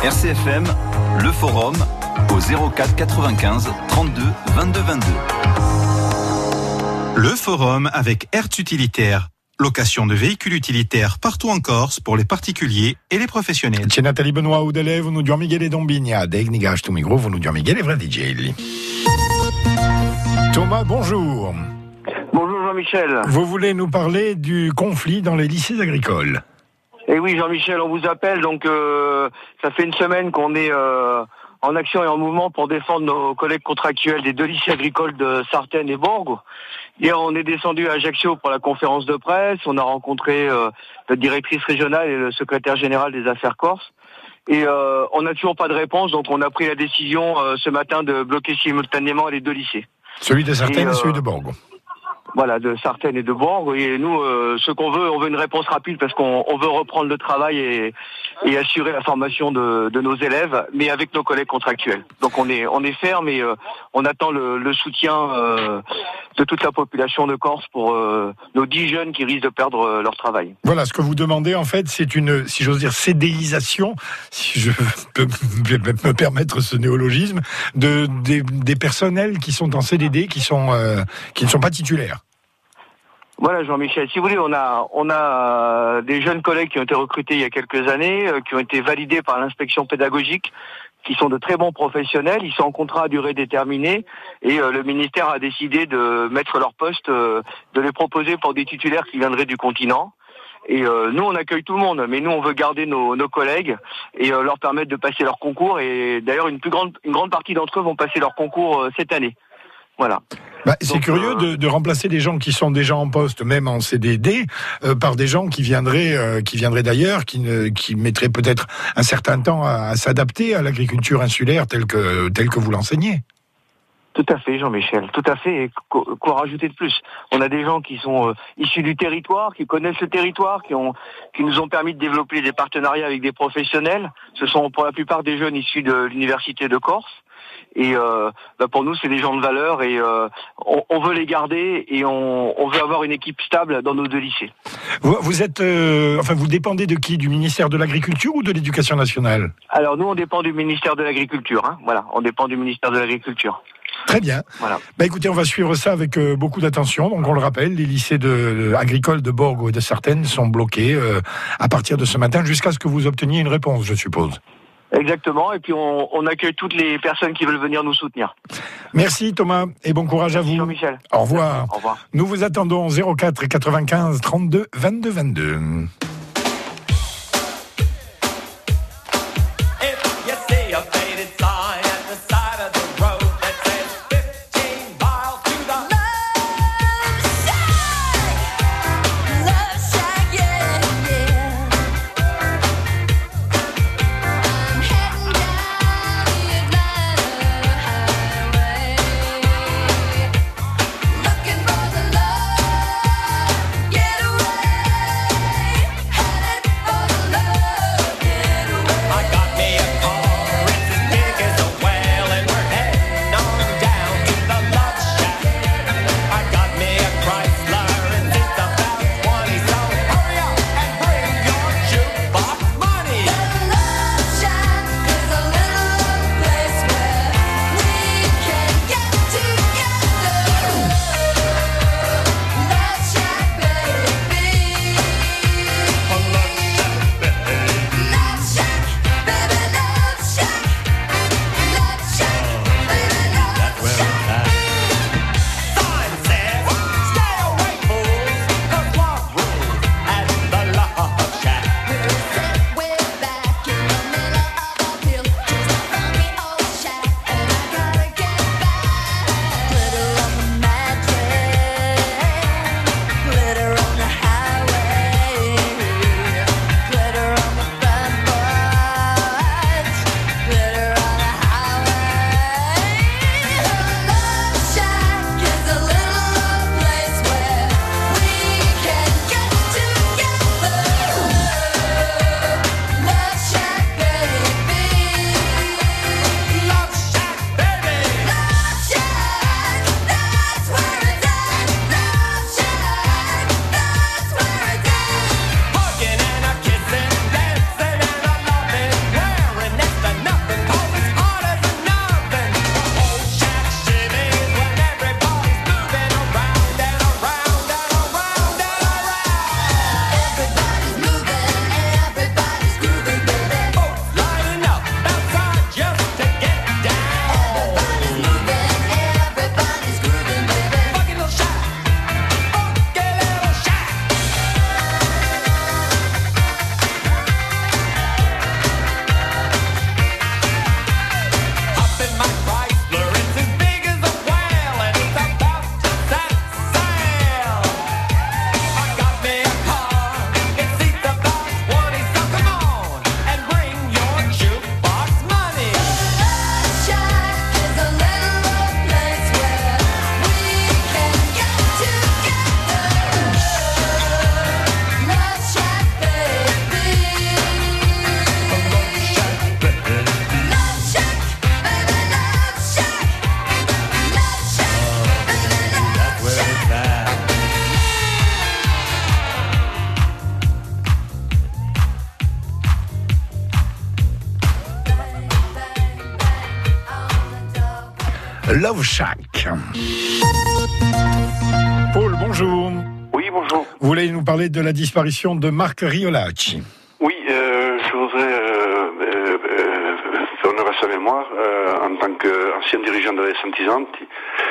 RCFM, le forum au 04 95 32 22 22. Le forum avec Hertz Utilitaire. Location de véhicules utilitaires partout en Corse pour les particuliers et les professionnels. C'è Nathalie Benoît Oudele, vous nous dites Miguel Dombigna, Degniga Stumigro, vous nous dites Miguel Vradigelli. Thomas, bonjour. Bonjour Jean-Michel. Vous voulez nous parler du conflit dans les lycées agricoles? Eh oui Jean-Michel, on vous appelle, donc ça fait une semaine qu'on est en action et en mouvement pour défendre nos collègues contractuels des deux lycées agricoles de Sartène et Borgo. Hier, on est descendu à Ajaccio pour la conférence de presse. On a rencontré la directrice régionale et le secrétaire général des affaires corses. Et on n'a toujours pas de réponse, donc on a pris la décision ce matin de bloquer simultanément les deux lycées. Celui de Sartène et celui de Borgo. Voilà, de Sartène et de Borgo. Et nous, ce qu'on veut, on veut une réponse rapide parce qu'on veut reprendre le travail et assurer la formation de nos élèves, mais avec nos collègues contractuels. Donc on est ferme et on attend le soutien de toute la population de Corse pour nos 10 jeunes qui risquent de perdre leur travail. Voilà, ce que vous demandez en fait, c'est une, si j'ose dire, CDisation, si je peux me permettre ce néologisme, des personnels qui sont en CDD, qui ne sont pas titulaires. Voilà Jean-Michel, si vous voulez, on a des jeunes collègues qui ont été recrutés il y a quelques années, qui ont été validés par l'inspection pédagogique, qui sont de très bons professionnels, ils sont en contrat à durée déterminée et le ministère a décidé de mettre leur poste, de les proposer pour des titulaires qui viendraient du continent. Et nous, on accueille tout le monde, mais nous, on veut garder nos collègues et leur permettre de passer leur concours. Et d'ailleurs, une grande partie d'entre eux vont passer leur concours cette année. Voilà. C'est curieux de remplacer des gens qui sont déjà en poste, même en CDD, par des gens qui viendraient d'ailleurs, qui mettraient peut-être un certain temps à s'adapter à l'agriculture insulaire telle que vous l'enseignez. Tout à fait, Jean-Michel, tout à fait. Et quoi rajouter de plus? On a des gens qui sont issus du territoire, qui connaissent le territoire, qui nous ont permis de développer des partenariats avec des professionnels. Ce sont pour la plupart des jeunes issus de l'université de Corse. Et pour nous, c'est des gens de valeur et on veut les garder et on veut avoir une équipe stable dans nos deux lycées. Vous êtes, vous dépendez de qui? Du ministère de l'Agriculture ou de l'Éducation nationale? Alors nous, on dépend du ministère de l'Agriculture. Voilà, on dépend du ministère de l'Agriculture. Très bien. Voilà. Écoutez, on va suivre ça avec beaucoup d'attention. Donc on le rappelle, les lycées agricoles de Borgo et de Sartène sont bloqués à partir de ce matin jusqu'à ce que vous obteniez une réponse, je suppose. Exactement, et puis on accueille toutes les personnes qui veulent venir nous soutenir. Merci Thomas, et bon courage à vous. Jean-Michel. Au revoir. Au revoir. Nous vous attendons 04 95 32 22 22. Love Shack. Paul, bonjour. Oui, bonjour. Vous voulez nous parler de la disparition de Marc Riolacci? Oui, je voudrais faire honneur à sa mémoire en tant qu'ancien dirigeant de la Santisanti.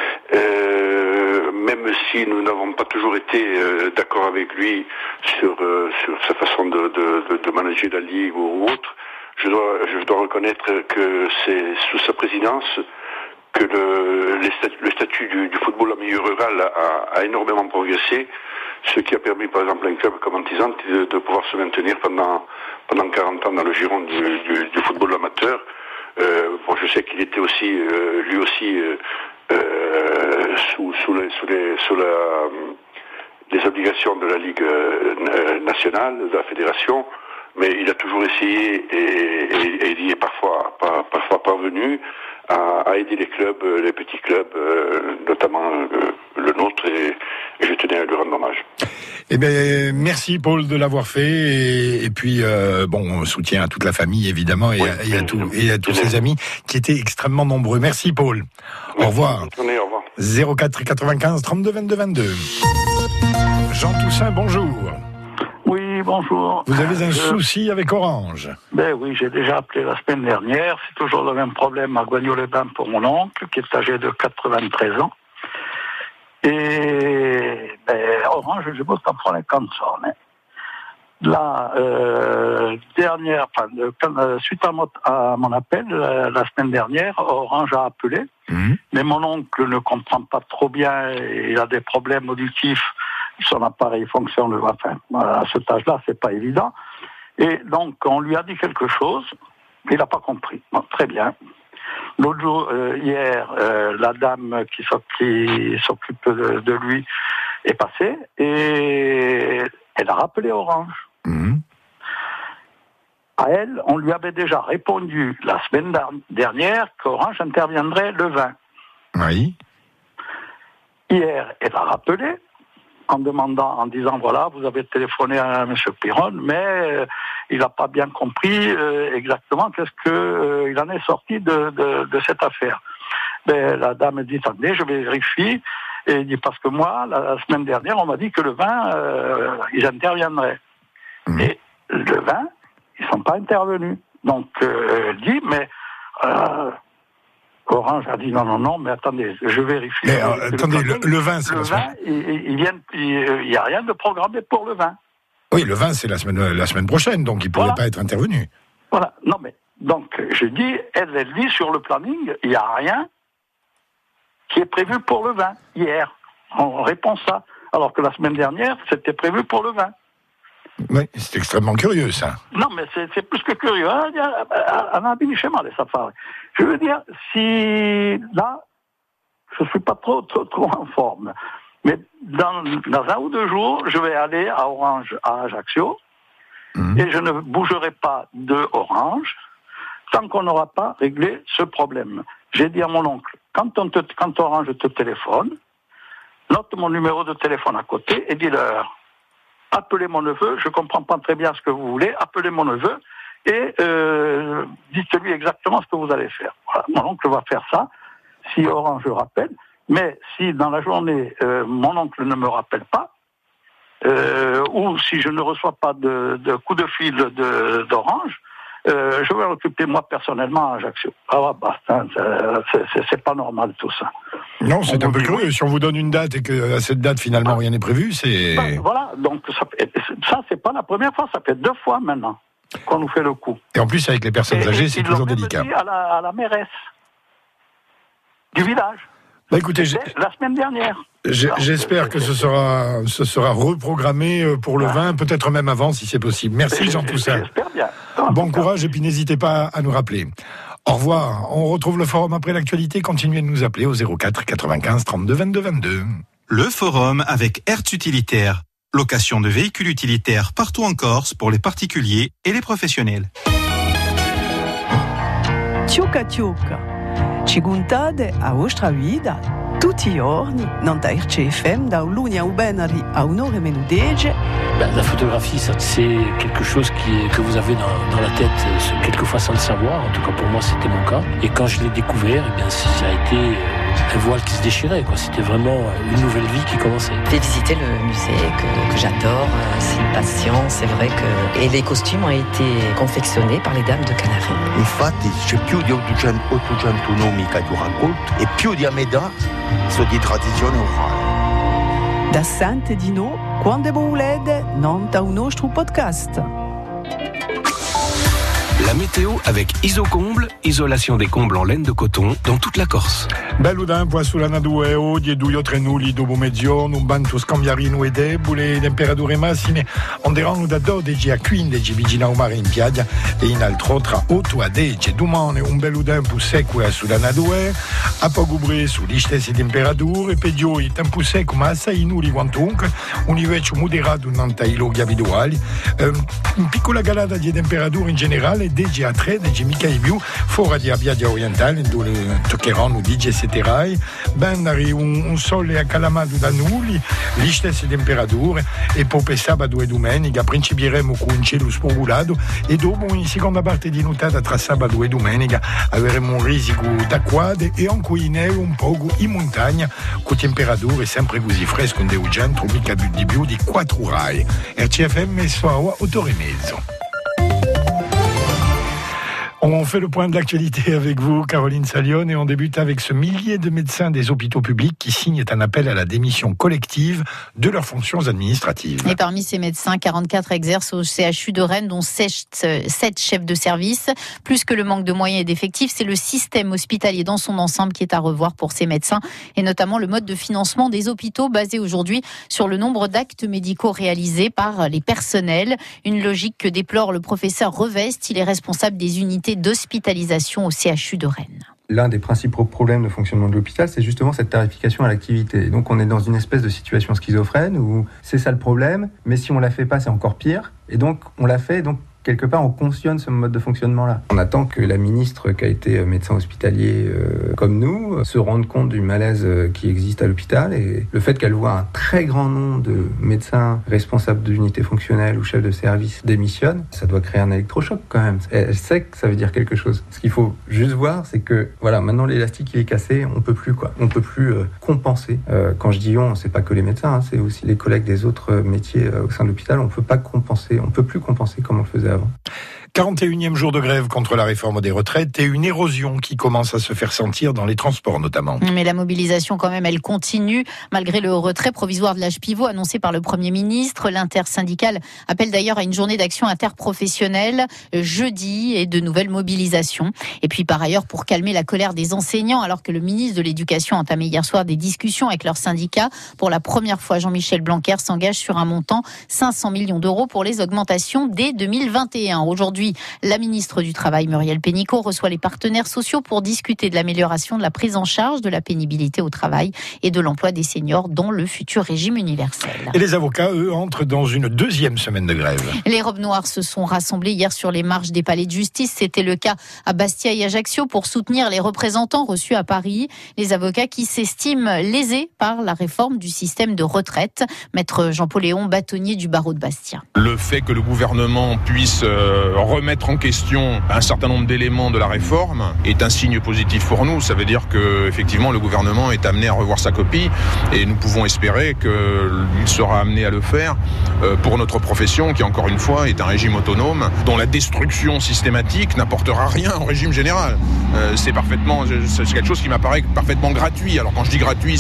Même si nous n'avons pas toujours été d'accord avec lui sur sa façon de manager la Ligue ou autre, je dois reconnaître que c'est sous sa présidence que le statut du football en milieu rural a énormément progressé, ce qui a permis par exemple à un club comme Antisanti de pouvoir se maintenir pendant 40 ans dans le giron du football amateur. Bon, je sais qu'il était aussi lui aussi sous les obligations de la Ligue nationale, de la fédération, mais il a toujours essayé et il y est parfois parvenu à aider les clubs, les petits clubs, notamment le nôtre, et je tenais à lui rendre hommage. Eh bien, merci Paul de l'avoir fait, et puis bon, soutien à toute la famille évidemment, et à tous ses amis qui étaient extrêmement nombreux. Merci Paul. Au revoir. Bonne journée, au revoir. 04 95 32 22 22. Jean Toussaint, bonjour. Oui, bonjour. Vous avez un souci avec Orange? Ben oui, j'ai déjà appelé la semaine dernière. C'est toujours le même problème à Guagno-les-Bains pour mon oncle, qui est âgé de 93 ans. Et Orange, je bosse pas pour les canzoni. La dernière, suite à mon appel la semaine dernière, Orange a appelé, mais mon oncle ne comprend pas trop bien, il a des problèmes auditifs, son appareil fonctionne, enfin, à cet âge-là, c'est pas évident. Et donc, on lui a dit quelque chose, il n'a pas compris. Bon, très bien. L'autre jour, hier, la dame qui s'occupe de lui est passée et elle a rappelé Orange. À elle, on lui avait déjà répondu la semaine dernière qu'Orange interviendrait le 20. Oui. Hier, elle a rappelé en disant voilà, vous avez téléphoné à M. Piron, mais il n'a pas bien compris exactement qu'est-ce qu'il en est sorti de cette affaire. Ben, la dame dit attendez, je vérifie, et il dit parce que moi, la semaine dernière, on m'a dit que le 20, ils interviendraient. Et le 20, ils ne sont pas intervenus. Donc, elle dit, mais Orange a dit non, mais attendez, je vérifie. Mais attendez, le 20, c'est le 20, il n'y a rien de programmé pour le 20. Oui, le 20, c'est la semaine prochaine, donc il ne pourrait pas être intervenu. Voilà, non mais, donc, je dis, elle dit sur le planning, il n'y a rien qui est prévu pour le 20, hier. On répond ça. Alors que la semaine dernière, c'était prévu pour le 20. Oui, c'est extrêmement curieux, ça. Non, mais c'est plus que curieux. On a bien schéma, les safaris. Je veux dire, si là, je ne suis pas trop en forme, mais dans 1 ou 2 jours, je vais aller à Orange, à Ajaccio, et je ne bougerai pas de Orange tant qu'on n'aura pas réglé ce problème. J'ai dit à mon oncle, quand Orange te téléphone, note mon numéro de téléphone à côté et dis-leur, appelez mon neveu, je ne comprends pas très bien ce que vous voulez, appelez mon neveu et dites-lui exactement ce que vous allez faire. Voilà, mon oncle va faire ça, si Orange rappelle, mais si dans la journée, mon oncle ne me rappelle pas, ou si je ne reçois pas de coup de fil d'Orange, je vais m'occuper moi personnellement à Ajaccio. Ah basta, c'est pas normal tout ça. Non, c'est un peu curieux. Si on vous donne une date et qu'à cette date finalement rien n'est prévu, c'est... Voilà, donc ça c'est pas la première fois, ça fait 2 fois maintenant qu'on nous fait le coup. Et en plus avec les personnes âgées, c'est toujours délicat. Ils l'ont même dit à la mairesse du village. Bah écoutez, la semaine dernière. J'espère que ce sera reprogrammé pour le 20, peut-être même avant si c'est possible. Merci Jean Toussaint. J'espère bien. Bon courage et puis n'hésitez pas à nous rappeler. Au revoir. On retrouve le forum après l'actualité. Continuez de nous appeler au 04 95 32 22 22. Le forum avec Hertz Utilitaire. Location de véhicules utilitaires partout en Corse pour les particuliers et les professionnels. Tioca Tioca. Ci guntate a vostra vida tutti i giorni, non da RCFM, da lunedì a venerdì a 1h10. La photographie, ça, c'est quelque chose que vous avez dans la tête, quelquefois sans le savoir. En tout cas, pour moi, c'était mon cas. Et quand je l'ai découvert, ça a été un voile qui se déchirait, quoi. C'était vraiment une nouvelle vie qui commençait. J'ai visité le musée que j'adore, c'est une passion, c'est vrai que... Et les costumes ont été confectionnés par les dames de Canaris. Infatti c'è più di 800 nomi che tu raccolti e più di metà sono di tradizione orale. Da Sante Dino, quando volete, non da un nostro podcast. La météo avec Isocomble, isolation des combles en laine de coton dans toute la Corse. Bello tempo sulla Nadue, oggi 2 o 3 nulli dopo mezzogiorno, un banto scambiarino e debole, temperature massime anderanno da 12 a 15 vicino al mare in piaggia e in altro tra 8 a 10. Domani un bello tempo secco sulla Nadue, a poco bre sulle stesse temperature, peggiori tempo secco ma assai nulli quantunque, un invece moderato non ai luoghi abituali, una piccola calata di temperature in generale, 10 a 13, mica di più, fuori di Biaggia Orientale, dove toccheranno 17 rai, benari un sole accalamato da nulli, le stesse temperature, e poi per sabato e domenica principieremo con un cielo spogulato e dopo in seconda parte di nottata tra sabato e domenica avremo un risico d'acquade e anche in neve un poco in montagna con temperature sempre così fresche in del centro, mica di più di 4 rai. RCFM sono 8h30. On fait le point de l'actualité avec vous, Caroline Salione, et on débute avec ce millier de médecins des hôpitaux publics qui signent un appel à la démission collective de leurs fonctions administratives. Et parmi ces médecins, 44 exercent au CHU de Rennes, dont 7 chefs de service. Plus que le manque de moyens et d'effectifs, c'est le système hospitalier dans son ensemble qui est à revoir pour ces médecins, et notamment le mode de financement des hôpitaux basé aujourd'hui sur le nombre d'actes médicaux réalisés par les personnels. Une logique que déplore le professeur Revest, il est responsable des unités d'hospitalisation au CHU de Rennes. L'un des principaux problèmes de fonctionnement de l'hôpital, c'est justement cette tarification à l'activité. Donc on est dans une espèce de situation schizophrène où c'est ça le problème, mais si on la fait pas, c'est encore pire. Et donc on l'a fait, donc quelque part, on cautionne ce mode de fonctionnement-là. On attend que la ministre, qui a été médecin hospitalier comme nous, se rende compte du malaise qui existe à l'hôpital, et le fait qu'elle voit un très grand nombre de médecins responsables d'unités fonctionnelles ou chefs de service démissionnent, ça doit créer un électrochoc quand même. Elle sait que ça veut dire quelque chose. Ce qu'il faut juste voir, c'est que voilà, maintenant l'élastique il est cassé, on peut plus quoi. On peut plus compenser. Quand je dis on, c'est pas que les médecins, c'est aussi les collègues des autres métiers au sein de l'hôpital. On peut pas compenser, on peut plus compenser comme on le faisait avant. 41e jour de grève contre la réforme des retraites et une érosion qui commence à se faire sentir dans les transports notamment. Mais la mobilisation quand même, elle continue malgré le retrait provisoire de l'âge pivot annoncé par le Premier ministre. L'intersyndicale appelle d'ailleurs à une journée d'action interprofessionnelle jeudi et de nouvelles mobilisations. Et puis par ailleurs, pour calmer la colère des enseignants, alors que le ministre de l'Éducation a entamé hier soir des discussions avec leurs syndicats, pour la première fois, Jean-Michel Blanquer s'engage sur un montant 500 millions d'euros pour les augmentations dès 2021. Aujourd'hui, la ministre du Travail, Muriel Pénicaud, reçoit les partenaires sociaux pour discuter de l'amélioration de la prise en charge de la pénibilité au travail et de l'emploi des seniors dans le futur régime universel. Et les avocats, eux, entrent dans une deuxième semaine de grève. Les robes noires se sont rassemblées hier sur les marches des palais de justice. C'était le cas à Bastia et Ajaccio pour soutenir les représentants reçus à Paris. Les avocats qui s'estiment lésés par la réforme du système de retraite. Maître Jean-Paul Léon, bâtonnier du barreau de Bastia. Le fait que le gouvernement puisse remettre en question un certain nombre d'éléments de la réforme est un signe positif pour nous. Ça veut dire que effectivement le gouvernement est amené à revoir sa copie et nous pouvons espérer qu'il sera amené à le faire pour notre profession qui encore une fois est un régime autonome dont la destruction systématique n'apportera rien au régime général. C'est quelque chose qui m'apparaît parfaitement gratuit. Alors quand je dis gratuit,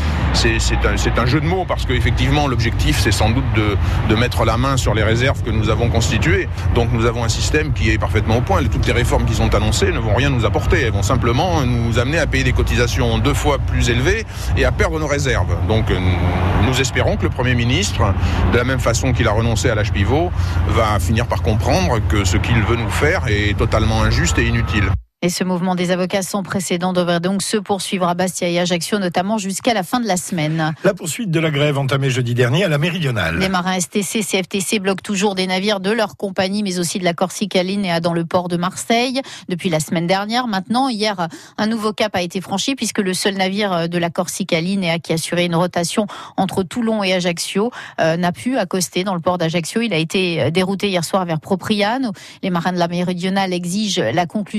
c'est un jeu de mots parce qu'effectivement l'objectif c'est sans doute de mettre la main sur les réserves que nous avons constituées. Donc nous avons un système qui est parfaitement au point. Toutes les réformes qui sont annoncées ne vont rien nous apporter. Elles vont simplement nous amener à payer des cotisations 2 fois plus élevées et à perdre nos réserves. Donc nous espérons que le Premier ministre, de la même façon qu'il a renoncé à l'âge pivot, va finir par comprendre que ce qu'il veut nous faire est totalement injuste et inutile. Et ce mouvement des avocats sans précédent devrait donc se poursuivre à Bastia et Ajaccio, notamment jusqu'à la fin de la semaine. La poursuite de la grève entamée jeudi dernier à la Méridionale. Les marins STC, CFTC bloquent toujours des navires de leur compagnie, mais aussi de la Corsica Linea dans le port de Marseille. Depuis la semaine dernière, maintenant, hier, un nouveau cap a été franchi puisque le seul navire de la Corsica Linea qui assurait une rotation entre Toulon et Ajaccio n'a pu accoster dans le port d'Ajaccio. Il a été dérouté hier soir vers Propriano. Les marins de la Méridionale exigent la conclusion d'un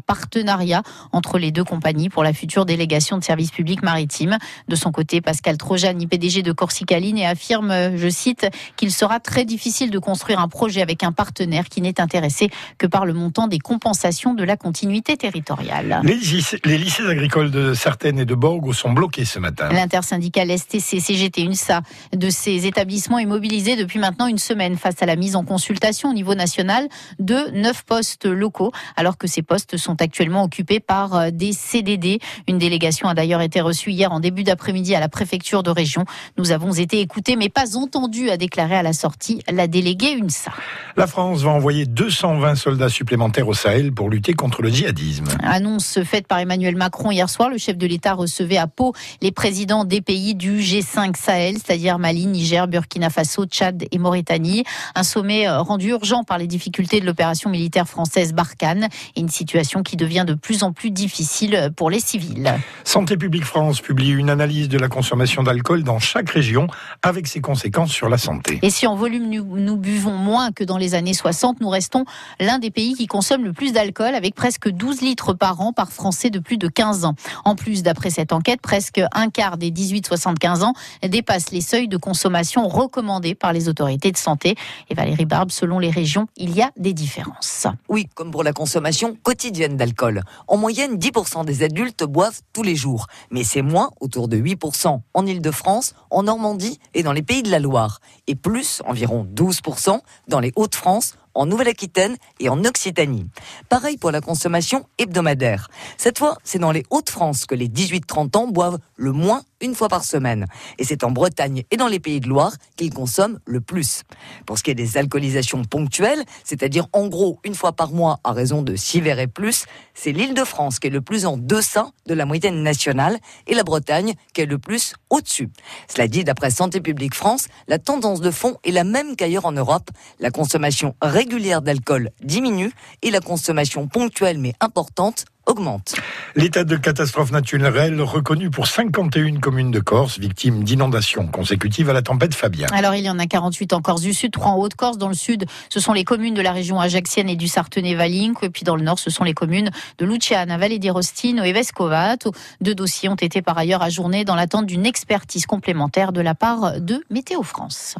partenariat entre les deux compagnies pour la future délégation de service public maritime. De son côté, Pascal Trojani, PDG de Corsica Line, affirme, je cite, qu'il sera très difficile de construire un projet avec un partenaire qui n'est intéressé que par le montant des compensations de la continuité territoriale. Les lycées agricoles de Sartène et de Borgo sont bloqués ce matin. L'intersyndicale STC-CGT-UNSA de ces établissements est mobilisé depuis maintenant une semaine face à la mise en consultation au niveau national de 9 postes locaux, alors que ces postes sont actuellement occupés par des CDD. Une délégation a d'ailleurs été reçue hier en début d'après-midi à la préfecture de région. Nous avons été écoutés mais pas entendus, a déclaré à la sortie la déléguée UNSA. La France va envoyer 220 soldats supplémentaires au Sahel pour lutter contre le djihadisme. Annonce faite par Emmanuel Macron hier soir. Le chef de l'État recevait à Pau les présidents des pays du G5 Sahel, c'est-à-dire Mali, Niger, Burkina Faso, Tchad et Mauritanie. Un sommet rendu urgent par les difficultés de l'opération militaire française Barkhane et une situation qui devient de plus en plus difficile pour les civils. Santé publique France publie une analyse de la consommation d'alcool dans chaque région avec ses conséquences sur la santé. Et si en volume nous buvons moins que dans les années 60, nous restons l'un des pays qui consomme le plus d'alcool avec presque 12 litres par an par Français de plus de 15 ans. En plus, d'après cette enquête, presque un quart des 18-75 ans dépassent les seuils de consommation recommandés par les autorités de santé. Et Valérie Barbe, selon les régions, il y a des différences. Oui, comme pour la consommation quotidienne d'alcool. En moyenne, 10% des adultes boivent tous les jours. Mais c'est moins, autour de 8% en Île-de-France, en Normandie et dans les Pays de la Loire. Et plus, environ 12% dans les Hauts-de-France, en Nouvelle-Aquitaine et en Occitanie. Pareil pour la consommation hebdomadaire. Cette fois, c'est dans les Hauts-de-France que les 18-30 ans boivent le moins une fois par semaine. Et c'est en Bretagne et dans les Pays de Loire qu'ils consomment le plus. Pour ce qui est des alcoolisations ponctuelles, c'est-à-dire en gros une fois par mois à raison de 6 verres et plus, c'est l'Île-de-France qui est le plus en deçà de la moyenne nationale et la Bretagne qui est le plus au-dessus. Cela dit, d'après Santé publique France, la tendance de fond est la même qu'ailleurs en Europe. La consommation régulière d'alcool diminue et la consommation ponctuelle mais importante augmente. L'état de catastrophe naturelle reconnu pour 51 communes de Corse victimes d'inondations consécutives à la tempête Fabien. Alors il y en a 48 en Corse du Sud, 3 en Haute-Corse. Dans le Sud, ce sont les communes de la région ajaxienne et du Sartenay-Valinco. Et puis dans le Nord, ce sont les communes de Luciana, Valle di Rostino et Vescovato. 2 dossiers ont été par ailleurs ajournés dans l'attente d'une expertise complémentaire de la part de Météo France.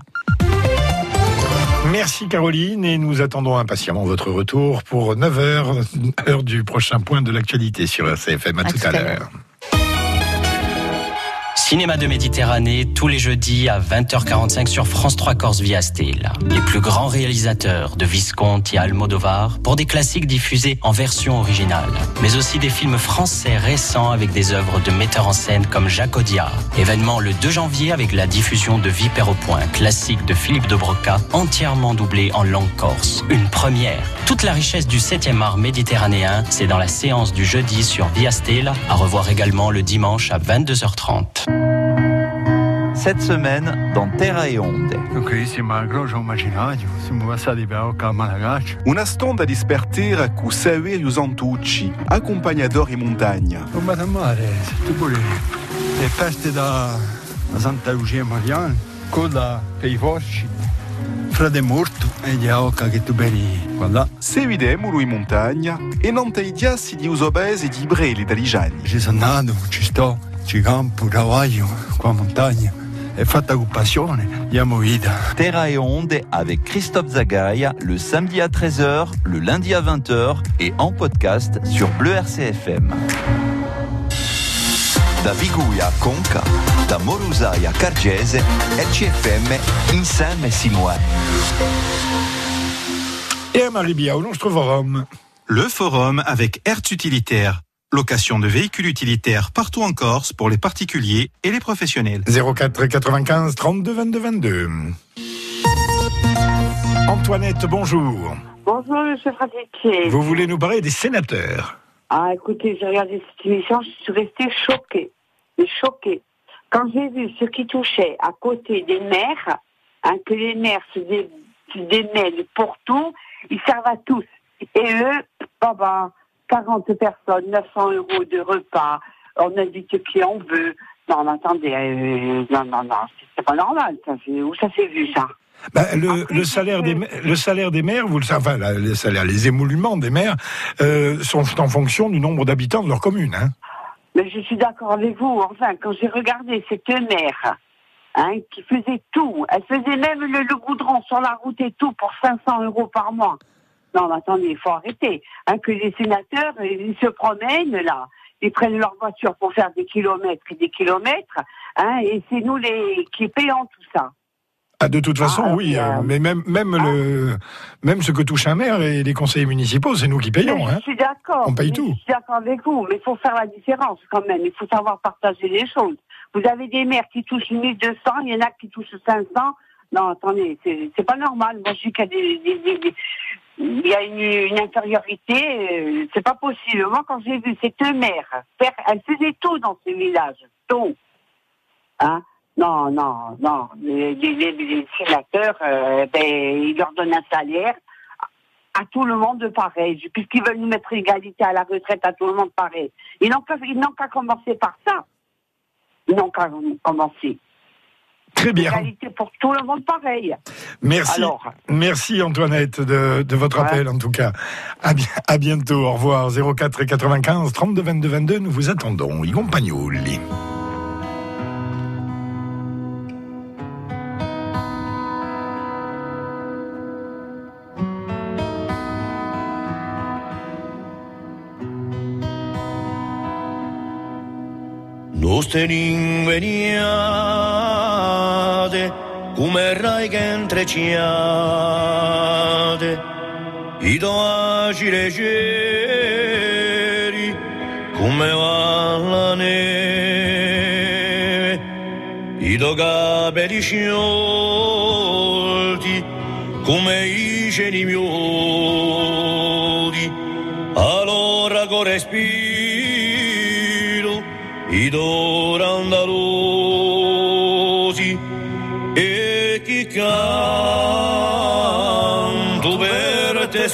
Merci Caroline et nous attendons impatiemment votre retour pour 9h, heure du prochain point de l'actualité sur RCFM. À tout à l'heure. Cinéma de Méditerranée, tous les jeudis à 20h45 sur France 3 Corse via Stella. Les plus grands réalisateurs de Visconti à Almodovar pour des classiques diffusés en version originale. Mais aussi des films français récents avec des œuvres de metteurs en scène comme Jacques Audiard. Événement le 2 janvier avec la diffusion de Vipère au point, classique de Philippe de Broca, entièrement doublé en langue corse. Une première. Toute la richesse du 7e art méditerranéen, c'est dans la séance du jeudi sur Via Stella, à revoir également le dimanche à 22h30. Cette semaine, dans Terra e Onde. Una stonda di spertera cu Saverio Santucci, accompagnador in montagna. Le feste da Santa Lucia Mariana, coda pei vorci, Frade morto e gli oca che tu beri. Voilà. Se vedemolo in montagna e non te diassi di usobese e di breli daligiani. Ci sono nato, ci sto, ci campo, travaglio, qua in montagna. È fatta con passione, diamo vita. Terra e Onde avec Christophe Zagaïa le samedi à 13h, le lundi à 20h et en podcast sur Bleu RCFM. Da Viguia a Conca, da Morusaia a Cargese, RCFM insieme sinuare. Et à Maribia, au Lonstre Forum. Le forum avec Hertz Utilitaire. Location de véhicules utilitaires partout en Corse pour les particuliers et les professionnels. 04 95 32 22 22. Antoinette, bonjour. Bonjour, monsieur Fratiquier. Vous voulez nous parler des sénateurs? Ah, écoutez, j'ai regardé cette émission, je suis restée choquée. Mais choquée. Quand j'ai vu ce qui touchait à côté des maires, que les maires se démêlent pour tout, ils servent à tous. Et eux, 40 personnes, 900 € de repas, on invite qui on veut. Non, mais attendez, non, c'est pas normal, ça. Où ça s'est vu, ça? Le salaire des maires, vous le savez, enfin, les émoluments des maires sont en fonction du nombre d'habitants de leur commune. Hein. Mais je suis d'accord avec vous. Enfin, quand j'ai regardé cette mère qui faisait tout, elle faisait même le goudron sur la route et tout pour 500 € par mois. Non, mais attendez, il faut arrêter. Que les sénateurs, ils se promènent là, ils prennent leur voiture pour faire des kilomètres et des kilomètres, et c'est nous qui payons tout ça. De toute façon, oui, mais même ce que touche un maire et les conseillers municipaux, c'est nous qui payons. Je suis d'accord. On paye tout. Je suis d'accord avec vous, mais il faut faire la différence quand même. Il faut savoir partager les choses. Vous avez des maires qui touchent 1200, il y en a qui touchent 500. Non, attendez, c'est pas normal. Moi, je dis qu'il y a une infériorité. C'est pas possible. Moi, quand j'ai vu cette mère, elle faisait tout dans ce village. Tout. Non. Les sénateurs, ils leur donnent un salaire à tout le monde pareil. Puisqu'ils veulent nous mettre égalité à la retraite, à tout le monde pareil. Ils n'ont qu'à commencer par ça. Ils n'ont qu'à commencer. Très bien. Égalité pour tout le monde pareil. Merci. Merci Antoinette de votre appel en tout cas. À bientôt. Au revoir. 04 et 95 32 22 22. Nous vous attendons. I Compagnoli. Nostre lingue niate, come rai che intrecciate, i doaci leggeri, come va la neve, i do capelli sciolti, come i cieli miodi, allora con respiro, i d'ora andalusi e chi canto per te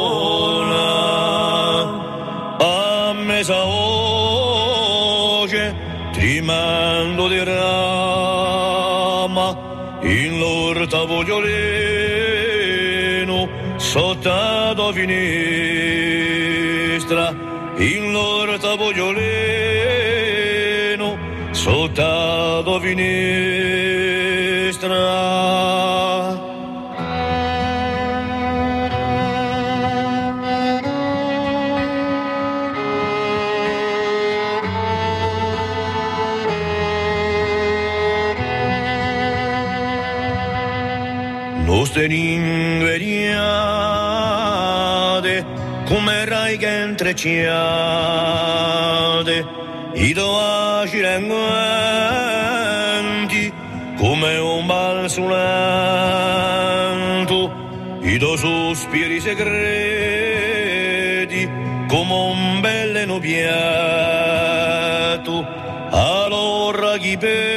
sola a mesa voce tremando di rama in l'orta voglioleno sotto finestra in l'orta voglioleno sotto finestra. Nostre lingue niate, come rai che intrecciate, i doaci languenti, come un balzo lento, i do sospiri segreti, come un belleno piatto, allora chi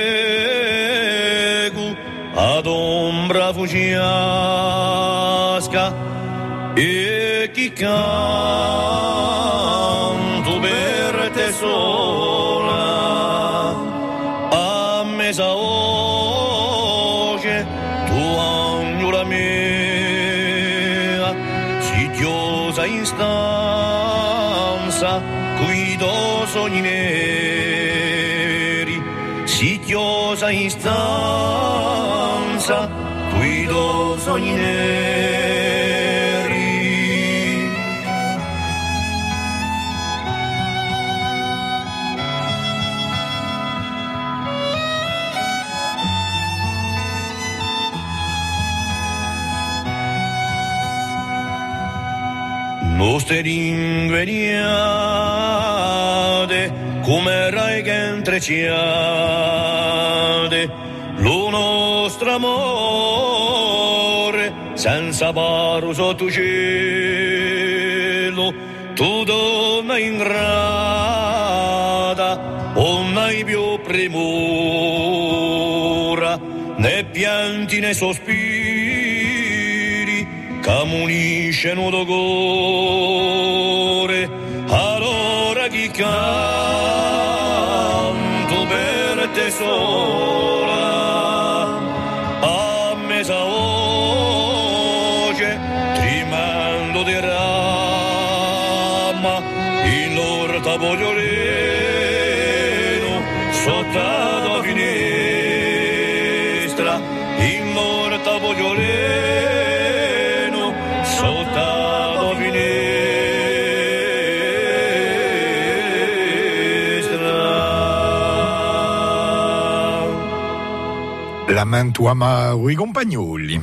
pego, ad ombra fuciasca, e chi canto per te sola, a mesa voce, tu agnola mea, si chiosa in stanza, guido sogni neri, si chiosa in stanza, guido sogni neri. Nostre lingue niate, come rai che intrecciate, lo nostro amore, senza paro sotto cielo, tu donna ingrata, non hai più premura, né pianti né sospiri, camunisce nudo cuore, allora chi canto per te sola, a mesa morta Bogliolino sotto la finestra, il morta Bogliolino sotto la finestra. Lamentuama i compagnoli.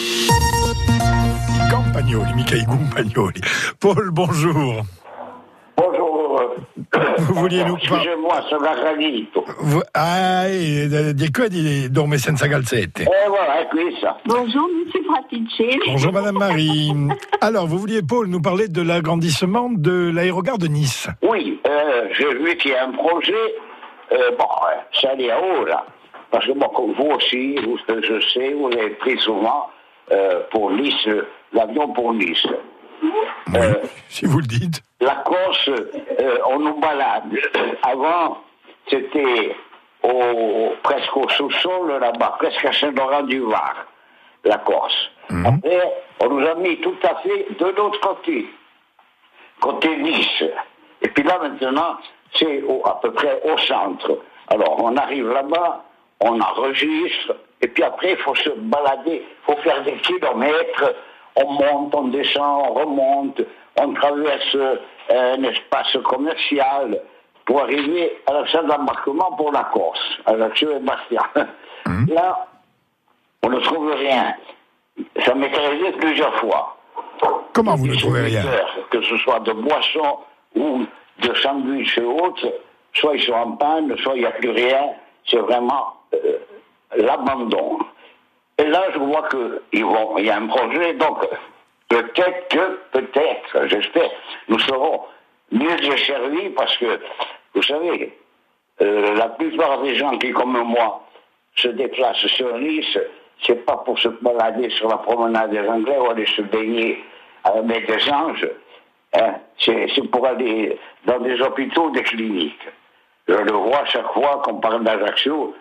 Campagnoli, mica i compagnoli. Paul, bonjour. Bonjour. Vous vouliez nous parler. Excusez-moi, sono arrabbiato. Di quoi dorme senza calzette? Voilà, è questa. Bonjour, monsieur Fraticelli. Bonjour, Madame Marie. Alors, vous vouliez, Paul, nous parler de l'agrandissement de l'aérogare de Nice. Oui, j'ai vu qu'il y a un projet. Ça allait à haut, là. Parce que, comme vous aussi, je sais, vous avez pris souvent pour Nice, l'avion pour Nice. Si vous le dites. La Corse, on nous balade. Avant, c'était presque au sous-sol là-bas, presque à Saint-Laurent-du-Var, la Corse. Après, on nous a mis tout à fait de l'autre côté Nice. Et puis là, maintenant, c'est à peu près au centre. Alors, on arrive là-bas, on enregistre, et puis après, il faut se balader, il faut faire des kilomètres, on monte, on descend, on remonte, on traverse un espace commercial pour arriver à la salle d'embarquement pour la Corse, à Ajaccio-et-Bastia. Là, on ne trouve rien. Ça m'est arrivé plusieurs fois. Comment vous ne trouvez rien? Que ce soit de boissons ou de sandwichs et autres, soit ils sont en panne, soit il n'y a plus rien. C'est vraiment l'abandon. Et là, je vois qu'il y a un projet, donc peut-être, j'espère, nous serons mieux desservis parce que, vous savez, la plupart des gens qui, comme moi, se déplacent sur Nice, c'est pas pour se balader sur la promenade des Anglais ou aller se baigner à la baie des Anges, hein, c'est pour aller dans des hôpitaux, des cliniques. Je le vois chaque fois qu'on parle d'Ajaccio,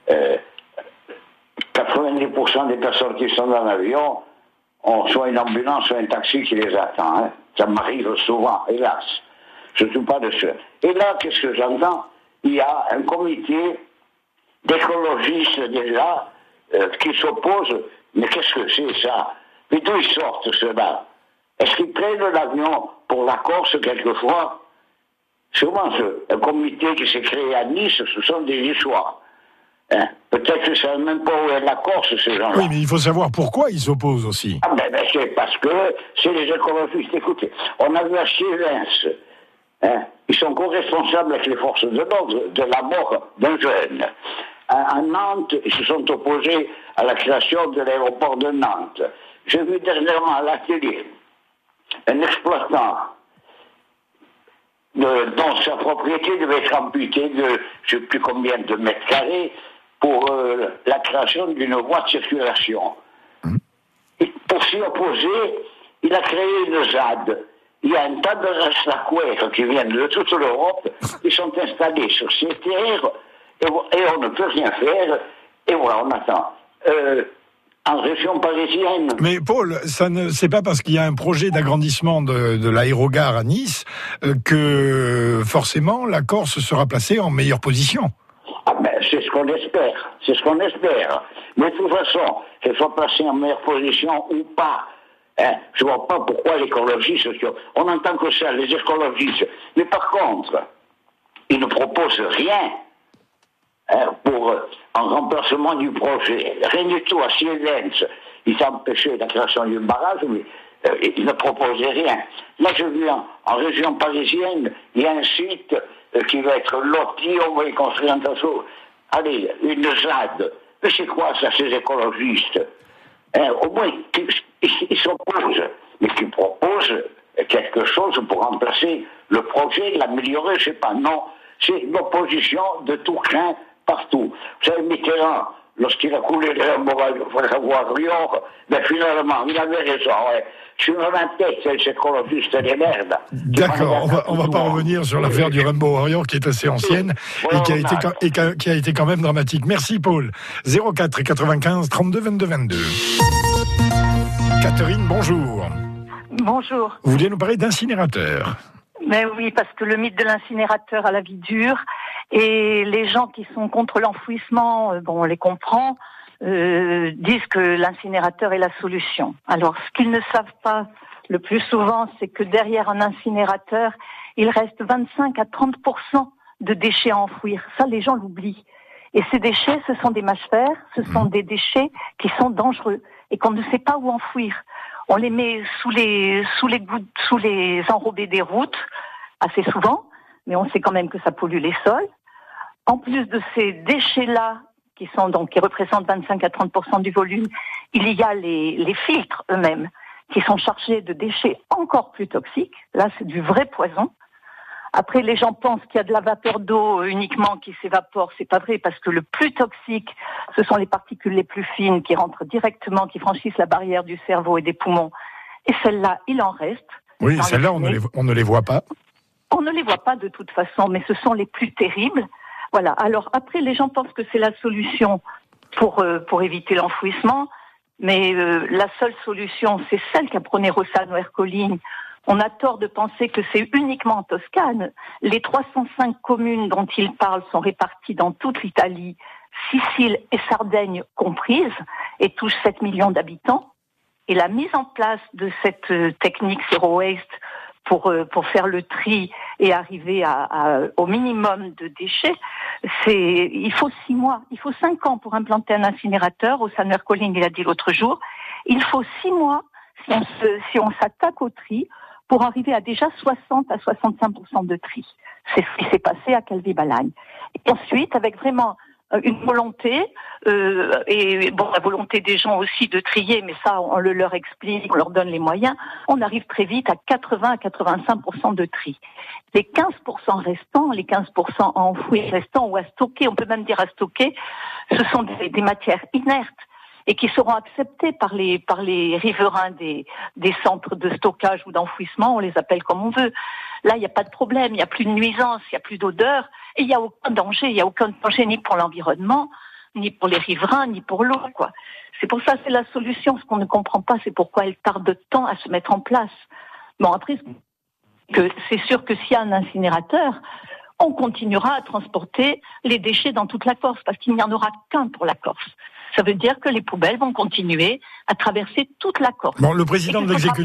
90% des personnes qui sont dans l'avion ont soit une ambulance, soit un taxi qui les attend. Hein. Ça m'arrive souvent, hélas. Je ne suis pas le seul. Et là, qu'est-ce que j'entends? Il y a un comité d'écologistes déjà qui s'opposent. Mais qu'est-ce que c'est ça? Mais d'où ils sortent ceux-là? Est-ce qu'ils prennent l'avion pour la Corse quelquefois? Souvent, un comité qui s'est créé à Nice, ce sont des Niçois. Hein? Peut-être que je ne sais même pas où est la Corse, ces gens-là. Oui, mais il faut savoir pourquoi ils s'opposent aussi. Ah ben c'est parce que c'est les écologistes. Écoutez, on a vu à Sierens, hein? Ils sont co-responsables avec les forces de l'ordre de la mort d'un jeune. À Nantes, ils se sont opposés à la création de l'aéroport de Nantes. J'ai vu dernièrement à la télé un exploitant dont sa propriété devait être amputée de je ne sais plus combien de mètres carrés pour la création d'une voie de circulation. Et pour s'y opposer, il a créé une ZAD. Il y a un tas de restaquaires qui viennent de toute l'Europe, qui sont installés sur ces terres, et on ne peut rien faire, et voilà, on attend. En région parisienne. Mais Paul, c'est pas parce qu'il y a un projet d'agrandissement de l'aérogare à Nice que forcément la Corse sera placée en meilleure position. Ah ben, c'est ce qu'on espère. C'est ce qu'on espère. Mais de toute façon, qu'elle soit placée en meilleure position ou pas, hein, je vois pas pourquoi les écologistes, on entend que ça, les écologistes. Mais par contre, ils ne proposent rien. Pour en remplacement du projet. Rien du tout. À Sierens, ils empêchaient la création du barrage, mais ils ne proposaient rien. Là, je vu en région parisienne, il y a un site qui va être loti, on va y construire un tas de choses. Allez, une ZAD. Mais c'est quoi ça, ces écologistes? Au moins, ils s'opposent, mais qui proposent quelque chose pour remplacer le projet, l'améliorer, je sais pas. Non, c'est l'opposition de tout craint partout. Vous savez, Mitterrand, lorsqu'il a coulé les Raymond-Warrior, ben finalement, il avait raison. Ouais. Sur la tête, ces écologistes des merdes. D'accord, on va pas revenir sur l'affaire du Rainbow Warrior qui est assez ancienne et qui a été quand même dramatique. Merci Paul. 04 95 32 22 22. Catherine, bonjour. Bonjour. Vous vouliez nous parler d'incinérateurs? Mais oui, parce que le mythe de l'incinérateur a la vie dure, et les gens qui sont contre l'enfouissement, on les comprend, disent que l'incinérateur est la solution. Alors, ce qu'ils ne savent pas le plus souvent, c'est que derrière un incinérateur, il reste 25 à 30% de déchets à enfouir. Ça, les gens l'oublient. Et ces déchets, ce sont des mâches-fer, ce sont des déchets qui sont dangereux et qu'on ne sait pas où enfouir. On les met sous les enrobés des routes, assez souvent, mais on sait quand même que ça pollue les sols. En plus de ces déchets-là, qui représentent 25 à 30% du volume, il y a les filtres eux-mêmes, qui sont chargés de déchets encore plus toxiques. Là, c'est du vrai poison. Après, les gens pensent qu'il y a de la vapeur d'eau uniquement qui s'évapore. C'est pas vrai, parce que le plus toxique, ce sont les particules les plus fines qui rentrent directement, qui franchissent la barrière du cerveau et des poumons. Et celles-là, il en reste. Oui, celles-là, on ne les voit pas. On ne les voit pas de toute façon, mais ce sont les plus terribles. Voilà. Alors après, les gens pensent que c'est la solution pour éviter l'enfouissement, mais la seule solution, c'est celle qu'a prônée Rossano Ercolini. On a tort de penser que c'est uniquement en Toscane. Les 305 communes dont il parle sont réparties dans toute l'Italie, Sicile et Sardaigne comprises, et touchent 7 millions d'habitants. Et la mise en place de cette technique Zero Waste pour faire le tri et arriver au minimum de déchets, il faut 6 mois, il faut 5 ans pour implanter un incinérateur. Rossano Ercolini l'a dit l'autre jour. Il faut 6 mois si on s'attaque au tri, pour arriver à déjà 60 à 65% de tri. C'est ce qui s'est passé à Calvi-Balagne. Et ensuite, avec vraiment une volonté, la volonté des gens aussi de trier, mais ça, on le leur explique, on leur donne les moyens, on arrive très vite à 80 à 85% de tri. Les 15% restants, les 15% à enfouir restants ou à stocker, on peut même dire à stocker, ce sont des matières inertes, et qui seront acceptés par les riverains des centres de stockage ou d'enfouissement, on les appelle comme on veut. Là, il n'y a pas de problème, il n'y a plus de nuisance, il n'y a plus d'odeur, et il n'y a aucun danger ni pour l'environnement, ni pour les riverains, ni pour l'eau, quoi. C'est pour ça que c'est la solution. Ce qu'on ne comprend pas, c'est pourquoi elle tarde tant à se mettre en place. Bon, après, c'est sûr que s'il y a un incinérateur, on continuera à transporter les déchets dans toute la Corse, parce qu'il n'y en aura qu'un pour la Corse. Ça veut dire que les poubelles vont continuer à traverser toute la Corse. Bon, le président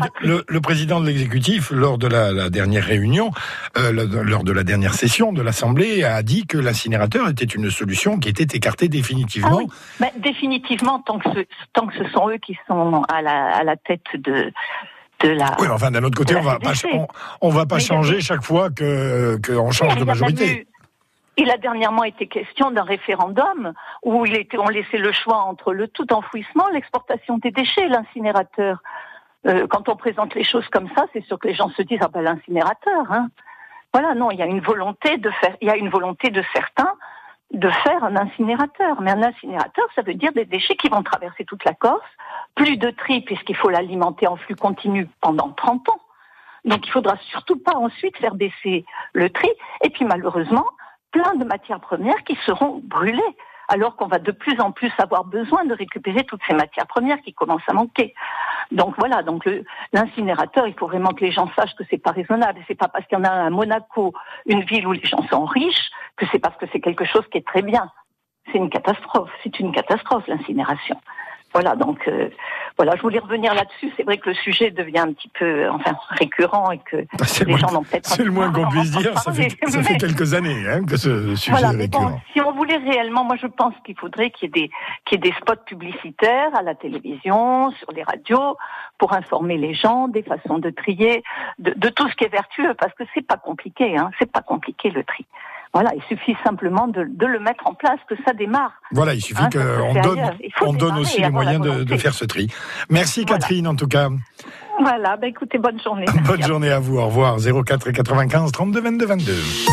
de l'exécutif, lors de la dernière réunion, lors de la dernière session de l'Assemblée, a dit que l'incinérateur était une solution qui était écartée définitivement. Ah oui. Mais définitivement, tant que ce sont eux qui sont à la tête de la... Oui, enfin, d'un autre côté, on va pas changer chaque fois qu'on change de majorité. Il a dernièrement été question d'un référendum où on laissait le choix entre le tout enfouissement, l'exportation des déchets, l'incinérateur. Quand on présente les choses comme ça, c'est sûr que les gens se disent l'incinérateur. Hein. Voilà, non, il y a une volonté de certains de faire un incinérateur. Mais un incinérateur, ça veut dire des déchets qui vont traverser toute la Corse, plus de tri puisqu'il faut l'alimenter en flux continu pendant 30 ans. Donc il faudra surtout pas ensuite faire baisser le tri. Et puis malheureusement, plein de matières premières qui seront brûlées, alors qu'on va de plus en plus avoir besoin de récupérer toutes ces matières premières qui commencent à manquer. Donc voilà, l'incinérateur, il faut vraiment que les gens sachent que c'est pas raisonnable. Et c'est pas parce qu'il y en a à Monaco, une ville où les gens sont riches, que c'est parce que c'est quelque chose qui est très bien. C'est une catastrophe, l'incinération. Voilà, je voulais revenir là-dessus. C'est vrai que le sujet devient un petit peu, récurrent et que les gens n'ont peut-être pas... C'est le moins qu'on puisse dire. Ça fait quelques années que ce sujet est récurrent. Bon, si on voulait réellement, moi je pense qu'il faudrait qu'il y ait des spots publicitaires à la télévision, sur les radios, pour informer les gens des façons de trier, de tout ce qui est vertueux, parce que c'est pas compliqué, c'est pas compliqué le tri. Il suffit simplement de le mettre en place, que ça démarre. Voilà, il suffit qu'on donne aussi les moyens de faire ce tri. Merci Catherine, en tout cas. Voilà, écoutez, bonne journée. Bonne journée à vous, au revoir. 04 95 32 22 22.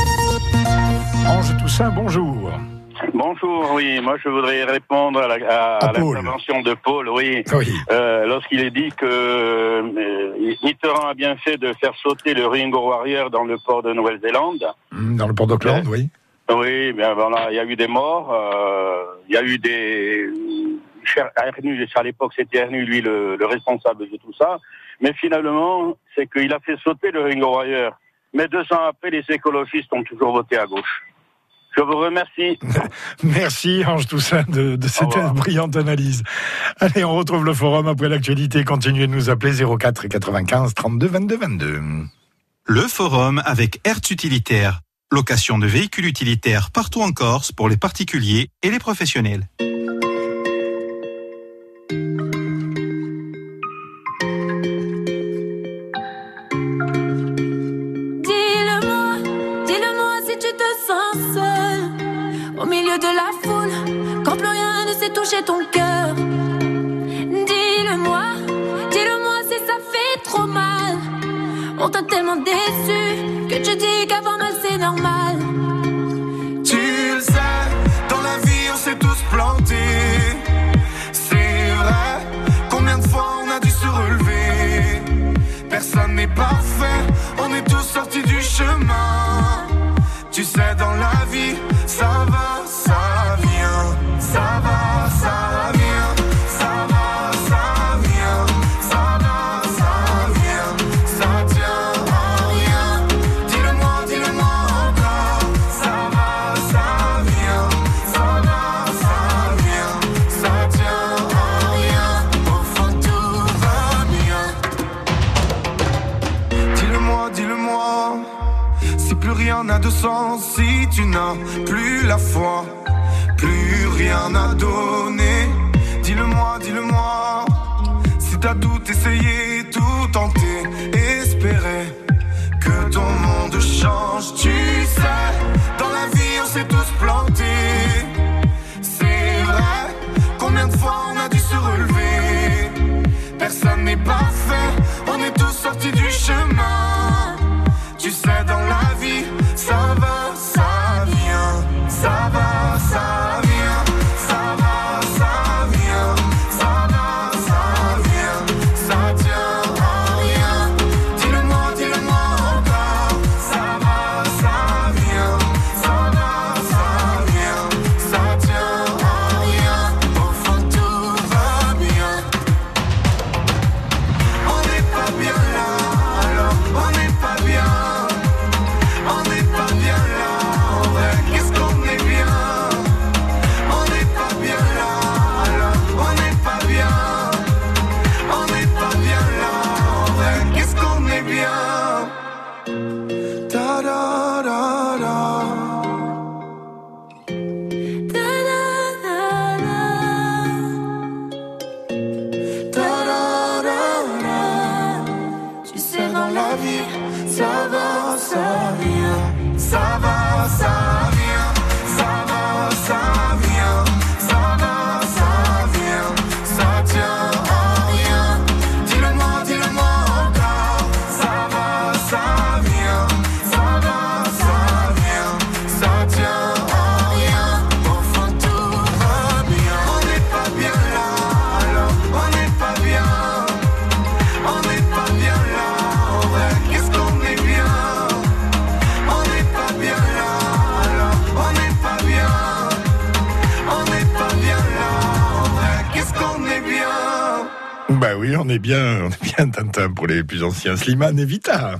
Ange Toussaint, bonjour. Bonjour, oui, moi je voudrais répondre à l'intervention de Paul, lorsqu'il est dit que Mitterrand a bien fait de faire sauter le Ringo Warrior dans le port de Nouvelle-Zélande. Dans le port d'Auckland, oui. Oui, bien voilà, il y a eu des morts, il y a eu des... Ernu, à l'époque c'était Ernu, lui, le responsable de tout ça, mais finalement, c'est qu'il a fait sauter le Ringo Warrior. mais 2 ans après, les écologistes ont toujours voté à gauche. Je vous remercie. Merci Ange Toussaint de cette brillante analyse. Allez, on retrouve le forum après l'actualité. Continuez de nous appeler 04 95 32 22 22. Le forum avec Hertz Utilitaire. Location de véhicules utilitaires partout en Corse pour les particuliers et les professionnels. Dis-le-moi si tu te sens seul au milieu de la foule, quand plus rien ne sait toucher ton cœur. Dis-le-moi si ça fait trop mal. On t'a tellement déçu que tu dis qu'avoir mal c'est normal. Tu le sais, dans la vie on s'est tous plantés. C'est vrai, combien de fois on a dû se relever. Personne n'est parfait, on est tous sortis du chemin. Tu sais, dans la vie, ça va, ça vient. Ça va, ça vient. Ça va, ça vient. Ça va, ça vient. Ça tient à rien. Dis-le-moi encore. Ça va, ça vient. Ça va, ça vient. Ça tient à rien. Au fond, tout va bien. Dis-le-moi. Si plus rien n'a de sens, si tu n'as plus la foi, plus rien à donner. Dis-le-moi. Si t'as tout essayé, tout tenté, espérer que ton monde change. Tu sais, dans la vie on s'est tous plantés. C'est vrai, combien de fois on a dû se relever. Personne n'est parfait, on est tous sortis du chemin. Tu sais, dans la vie, ça va, ça vient. Ça va, ça vient. Ça va, ça vient. Ça va, ça vient. Ça tient à rien. Dis-le-moi encore. Ça va, ça vient. Ça va, ça vient. Ça tient à rien. Au fond, tout va bien. On n'est pas bien là, alors on n'est pas bien. On n'est pas bien là, en vrai, qu'est-ce qu'on est bien. On n'est pas bien là, alors on n'est pas bien. On n'est pas bien là, en vrai, qu'est-ce qu'on est bien. Ta da da da. Ta da da da. Ta da da da. Tu sais, dans la vie, ça va, ça vient. Ça va, ça vient. Ça va, ça vient. Ça va, ça vient. Ça tient à rien. Dis-le-moi encore. Ça va, ça vient. Ça va, ça vient. Ça tient à rien. Au fond, tout va bien. On n'est pas bien là, alors on n'est pas bien. On n'est pas bien là, en vrai, qu'est-ce qu'on est bien. On n'est pas bien là, alors on n'est pas bien. On n'est pas bien là, en vrai, qu'est-ce qu'on est bien. Bah oui, on est bien Tintin pour les plus anciens. Slimane et Vita.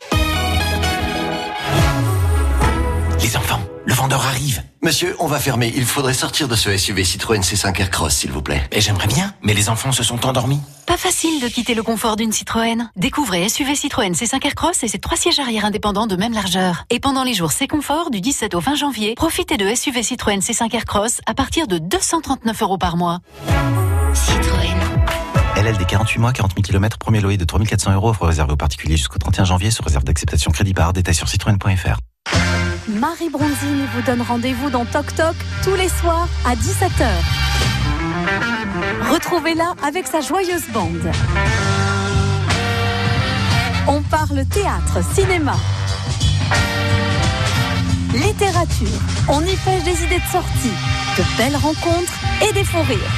Les enfants, le vendeur arrive. Monsieur, on va fermer. Il faudrait sortir de ce SUV Citroën C5 Aircross, s'il vous plaît. Et j'aimerais bien, mais les enfants se sont endormis. Pas facile de quitter le confort d'une Citroën. Découvrez SUV Citroën C5 Aircross et ses 3 sièges arrière indépendants de même largeur. Et pendant les jours C-Confort, du 17 au 20 janvier, profitez de SUV Citroën C5 Aircross à partir de 239 € par mois. Citroën. LLD 48 mois, 40 000 km, premier loyer de 3 400 €, offre réservée aux particuliers jusqu'au 31 janvier, sous réserve d'acceptation crédit par détail sur citroën.fr. Marie Bronzini vous donne rendez-vous dans Toc Toc tous les soirs à 17h. Retrouvez-la avec sa joyeuse bande. On parle théâtre, cinéma, littérature. On y pêche des idées de sortie, de belles rencontres et des fous rires.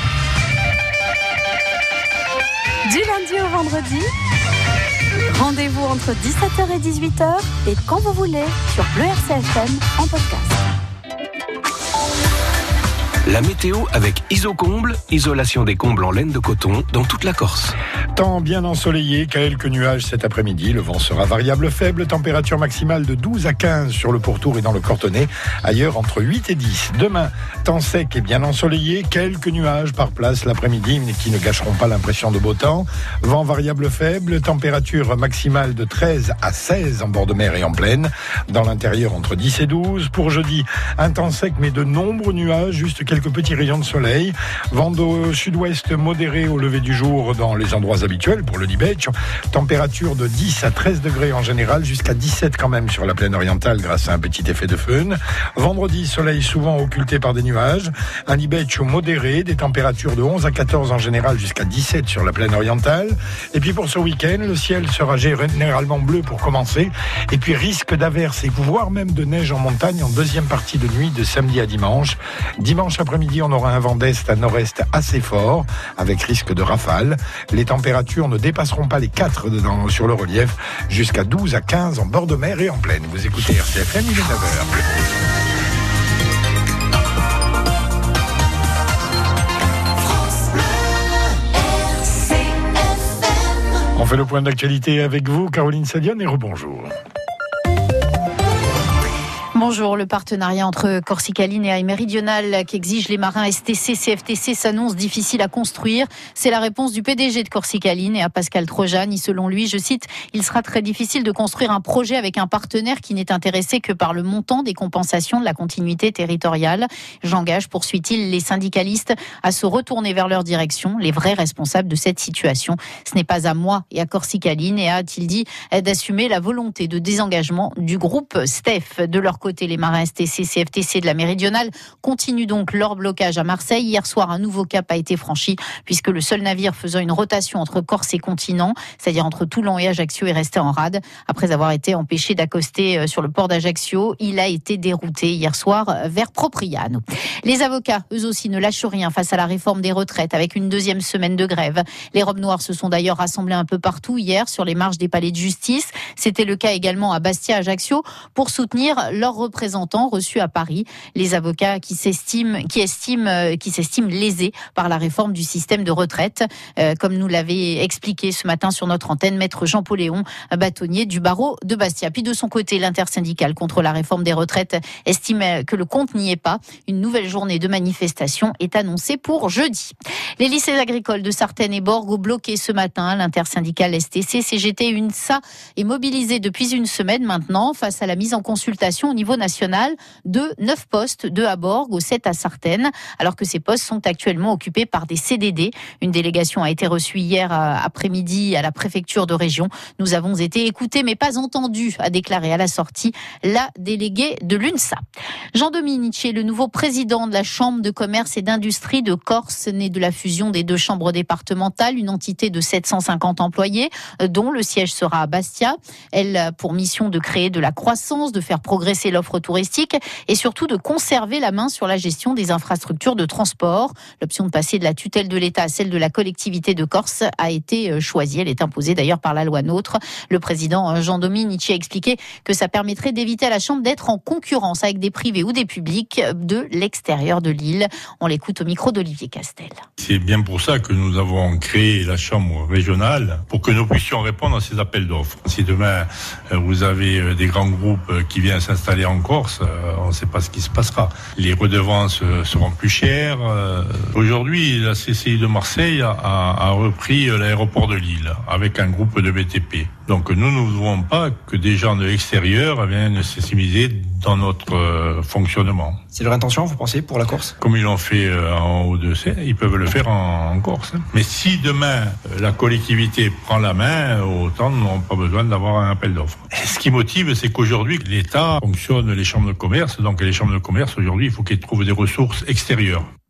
Du lundi au vendredi, rendez-vous entre 17h et 18h et quand vous voulez sur Bleu RCFM en podcast. La météo avec Isocomble, isolation des combles en laine de coton dans toute la Corse. Temps bien ensoleillé, quelques nuages cet après-midi. Le vent sera variable faible, température maximale de 12 à 15 sur le pourtour et dans le Cortonnais. Ailleurs, entre 8 et 10. Demain, temps sec et bien ensoleillé, quelques nuages par place l'après-midi, mais qui ne gâcheront pas l'impression de beau temps. Vent variable faible, température maximale de 13 à 16 en bord de mer et en plaine. Dans l'intérieur, entre 10 et 12. Pour jeudi, un temps sec, mais de nombreux nuages, juste quelques petits rayons de soleil. Vent de sud-ouest modéré au lever du jour dans les endroits habituels pour le Libetch. Température de 10 à 13 degrés en général, jusqu'à 17 quand même sur la plaine orientale grâce à un petit effet de feune. Vendredi, soleil souvent occulté par des nuages. Un Libetch modéré, des températures de 11 à 14 en général, jusqu'à 17 sur la plaine orientale. Et puis pour ce week-end, le ciel sera généralement bleu pour commencer. Et puis risque d'averses et voire même de neige en montagne en deuxième partie de nuit de samedi à dimanche. Dimanche après-midi, on aura un vent d'est à nord-est assez fort, avec risque de rafale. Les températures ne dépasseront pas les 4 sur le relief, jusqu'à 12 à 15 en bord de mer et en plaine. Vous écoutez RCFM, il est 9h. On fait le point d'actualité avec vous, Caroline Sadian, et rebonjour. Bonjour, le partenariat entre Corsica Line et Méridional qu'exigent les marins STC, CFTC s'annonce difficile à construire. C'est la réponse du PDG de Corsica Line et à Pascal Trojani. Selon lui, je cite, « Il sera très difficile de construire un projet avec un partenaire qui n'est intéressé que par le montant des compensations de la continuité territoriale. J'engage, poursuit-il, les syndicalistes à se retourner vers leur direction, les vrais responsables de cette situation. Ce n'est pas à moi et à Corsica Line, et a-t-il dit, d'assumer la volonté de désengagement du groupe STEF. De leur côté, les marins STC, CFTC de la Méridionale continuent donc leur blocage à Marseille. Hier soir, un nouveau cap a été franchi puisque le seul navire faisant une rotation entre Corse et continent, c'est-à-dire entre Toulon et Ajaccio, est resté en rade. Après avoir été empêché d'accoster sur le port d'Ajaccio, il a été dérouté hier soir vers Propriano. Les avocats, eux aussi, ne lâchent rien face à la réforme des retraites avec une deuxième semaine de grève. Les robes noires se sont d'ailleurs rassemblées un peu partout hier sur les marches des palais de justice. C'était le cas également à Bastia, Ajaccio, pour soutenir leurs représentants reçus à Paris. Les avocats qui s'estiment lésés par la réforme du système de retraite. Comme nous l'avait expliqué ce matin sur notre antenne, maître Jean-Paul Léon, bâtonnier du barreau de Bastia. Puis de son côté, l'intersyndicale contre la réforme des retraites estime que le compte n'y est pas. Une nouvelle journée de manifestation est annoncée pour jeudi. Les lycées agricoles de Sartène et Borgo bloqués ce matin. L'intersyndicale STC, CGT et UNSA est mobilisée depuis une semaine maintenant face à la mise en consultation au niveau national de 9 postes, 2 à Borgo, 7 à Sartène, alors que ces postes sont actuellement occupés par des CDD. Une délégation a été reçue hier après-midi à la préfecture de région. Nous avons été écoutés mais pas entendus, a déclaré à la sortie la déléguée de l'UNSA. Jean Dominici, le nouveau président de la Chambre de commerce et d'industrie de Corse, né de la fusion des 2 chambres départementales, une entité de 750 employés, dont le siège sera à Bastia. Elle a pour mission de créer de la croissance, de faire progresser l'offre touristique et surtout de conserver la main sur la gestion des infrastructures de transport. L'option de passer de la tutelle de l'État à celle de la collectivité de Corse a été choisie. Elle est imposée d'ailleurs par la loi NOTRe. Le président Jean Dominici a expliqué que ça permettrait d'éviter à la Chambre d'être en concurrence avec des privés ou des publics de l'extérieur de l'île. On l'écoute au micro d'Olivier Castel. C'est bien pour ça que nous avons créé la Chambre régionale, pour que nous puissions répondre à ces appels d'offres. Si demain vous avez des grands groupes qui viennent s'installer en Corse, on ne sait pas ce qui se passera. Les redevances seront plus chères. Aujourd'hui, la CCI de Marseille a repris l'aéroport de Lille avec un groupe de BTP. Donc nous ne voulons pas que des gens de l'extérieur viennent s'immiscer dans notre fonctionnement. C'est leur intention, vous pensez, pour la Corse ? Comme ils l'ont fait en Hauts-de-Seine, ils peuvent le faire en Corse. Mais si demain la collectivité prend la main, autant nous n'aurons pas besoin d'avoir un appel d'offres. Ce qui motive, c'est qu'aujourd'hui, l'État fonctionne les chambres de commerce. Donc les chambres de commerce, aujourd'hui, il faut qu'elles trouvent des ressources extérieures.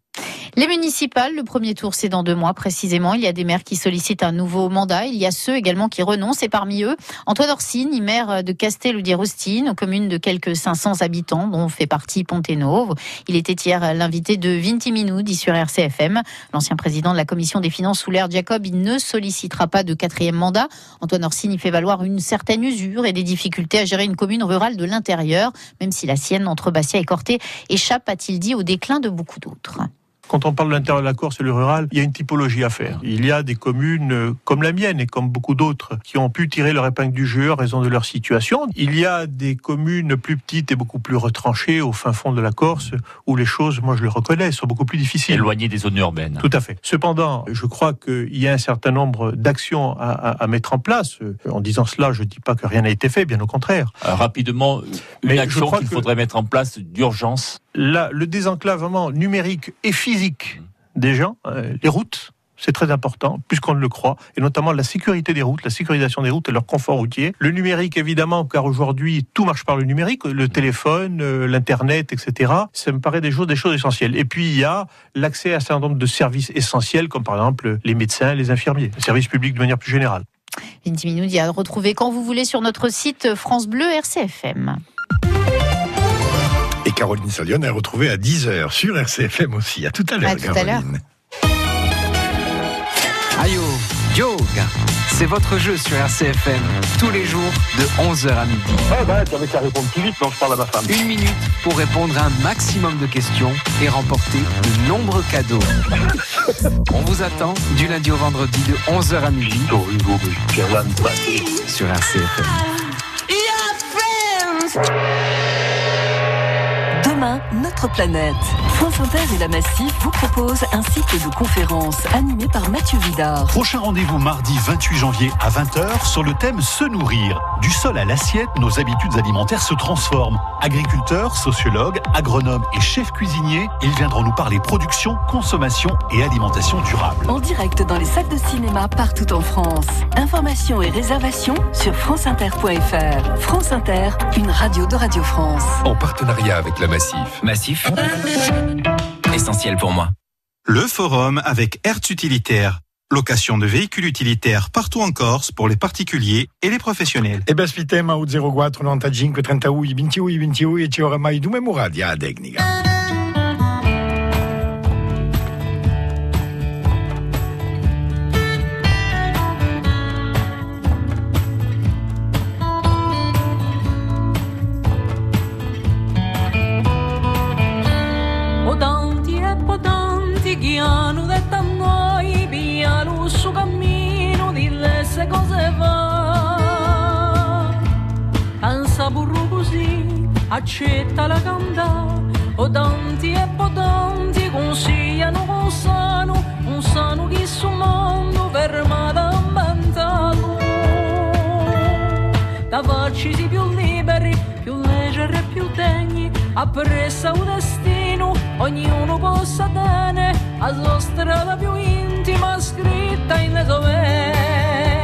Les municipales, le premier tour, c'est dans 2 mois précisément. Il y a des maires qui sollicitent un nouveau mandat. Il y a ceux également qui renoncent. Et parmi eux, Antoine Orsini, maire de Castello-di-Rustine, commune de quelques 500 habitants, dont fait partie Pontenove. Il était hier l'invité de Vinti Minudi sur RCFM. L'ancien président de la commission des finances sous l'ère Jacob, il ne sollicitera pas de 4e mandat. Antoine Orsini fait valoir une certaine usure et des difficultés à gérer une commune rurale de l'intérieur, même si la sienne, entre Bastia et Corté, échappe, a-t-il dit, au déclin de beaucoup d'autres. Quand on parle de l'intérieur de la Corse et le rural, il y a une typologie à faire. Il y a des communes comme la mienne et comme beaucoup d'autres qui ont pu tirer leur épingle du jeu en raison de leur situation. Il y a des communes plus petites et beaucoup plus retranchées au fin fond de la Corse où les choses, moi je le reconnais, sont beaucoup plus difficiles. Éloignées des zones urbaines. Tout à fait. Cependant, je crois qu'il y a un certain nombre d'actions à mettre en place. En disant cela, je ne dis pas que rien n'a été fait, bien au contraire. Rapidement, une action qu'il faudrait mettre en place d'urgence. Là, le désenclavement numérique et physique des gens, les routes, c'est très important, plus qu'on ne le croit, et notamment la sécurité des routes, la sécurisation des routes et leur confort routier. Le numérique, évidemment, car aujourd'hui, tout marche par le numérique, le téléphone, l'Internet, etc. Ça me paraît des choses essentielles. Et puis, il y a l'accès à un certain nombre de services essentiels, comme par exemple les médecins, les infirmiers, les services publics de manière plus générale. Vinti Minudi à retrouver quand vous voulez sur notre site France Bleu RCFM. Et Caroline Salion est retrouvée à 10h sur RCFM aussi. À tout à l'heure, Caroline. Ayo, yoga, c'est votre jeu sur RCFM, tous les jours de 11h à midi. Ah bah, tu avais qu'à répondre plus vite, donc je parle à ma femme. 1 minute pour répondre à un maximum de questions et remporter de nombreux cadeaux. On vous attend du lundi au vendredi de 11h à midi sur RCFM. Demain, notre planète. France Inter et la Massif vous proposent un cycle de conférences animé par Mathieu Vidard. Prochain rendez-vous mardi 28 janvier à 20h sur le thème Se nourrir. Du sol à l'assiette, nos habitudes alimentaires se transforment. Agriculteurs, sociologues, agronomes et chefs cuisiniers, ils viendront nous parler production, consommation et alimentation durable. En direct dans les salles de cinéma partout en France. Informations et réservations sur franceinter.fr. France Inter, une radio de Radio France. En partenariat avec la Massif. Massif, essentiel pour moi. Le forum avec Hertz Utilitaire. Location de véhicules utilitaires partout en Corse pour les particuliers et les professionnels. E beh, aspettiamo a 04 95 31 28 28 e ci oramai 2 memoradi a tecnica. Accetta la canta, o tanti e potanti consigliano con sano che su mondo fermata inventato. Da farcisi più liberi, più leggeri e più degni, appressa un destino, ognuno possa tenere la sua strada più intima scritta in le sue vene.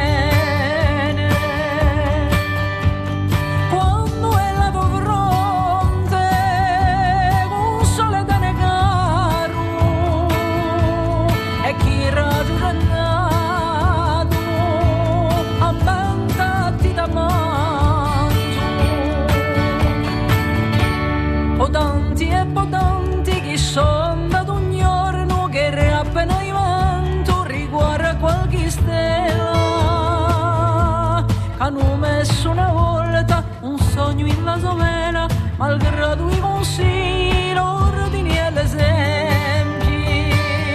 Hanno messo una volta un sogno in la sovena, malgrado i consigli, l'ordini e l'esempio.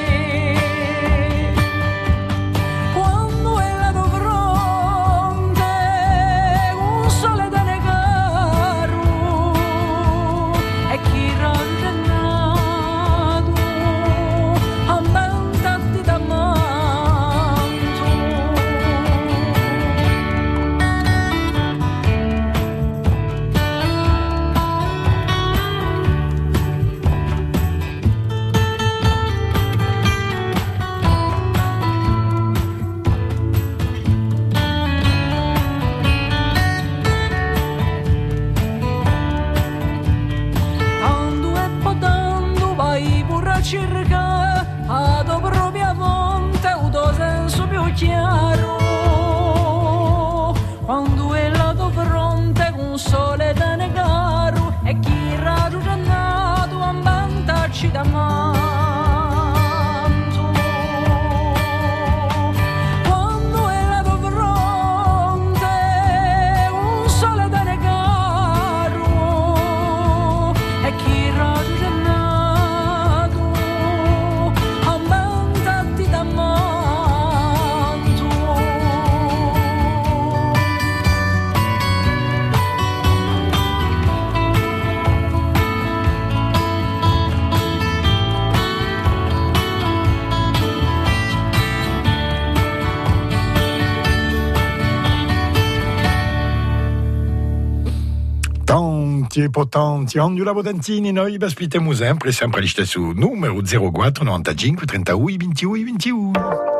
Quando è la tua fronte un sole da negare e chi ragionato ammantati da manto. potenti, ondula potentini, noi vi aspettiamo sempre agli stessi numero 04 95 31 21 21.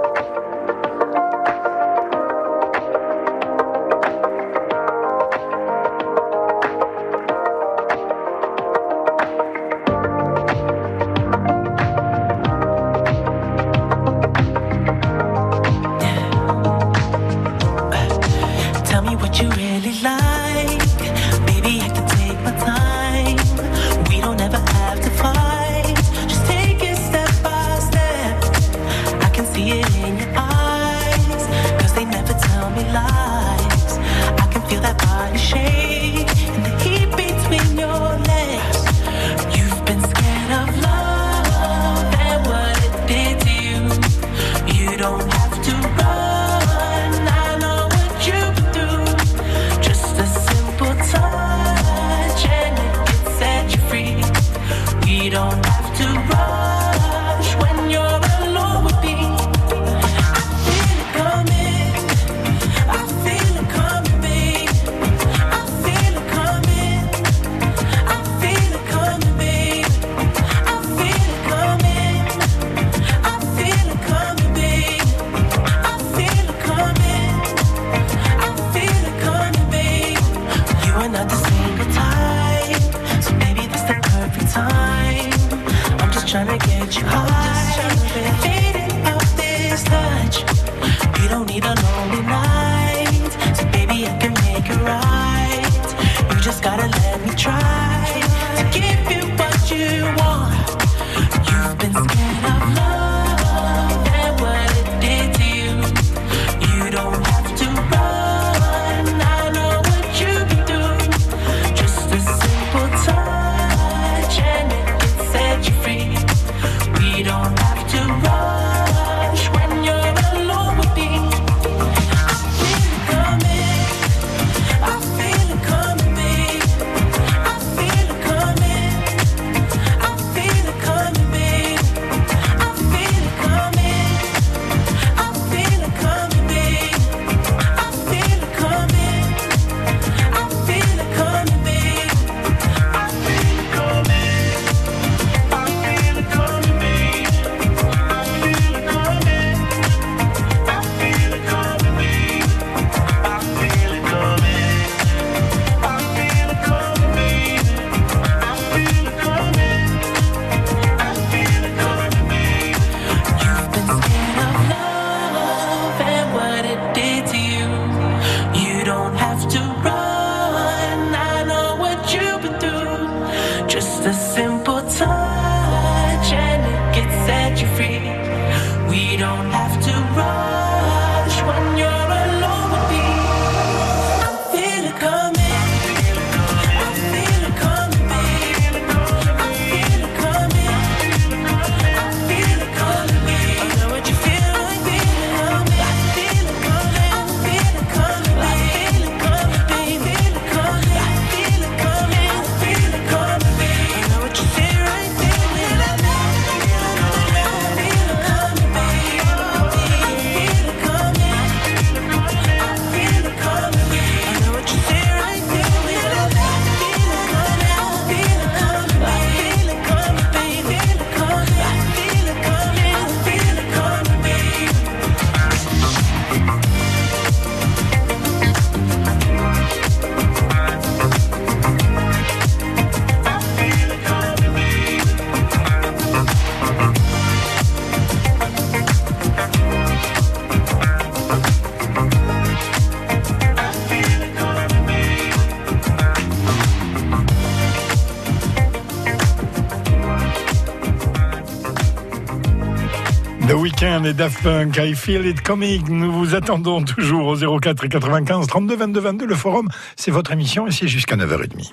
The Weeknd et Daft Punk, I Feel It Coming. Nous vous attendons toujours au 04 95 32 22 22. Le forum, c'est votre émission et c'est jusqu'à 9h30.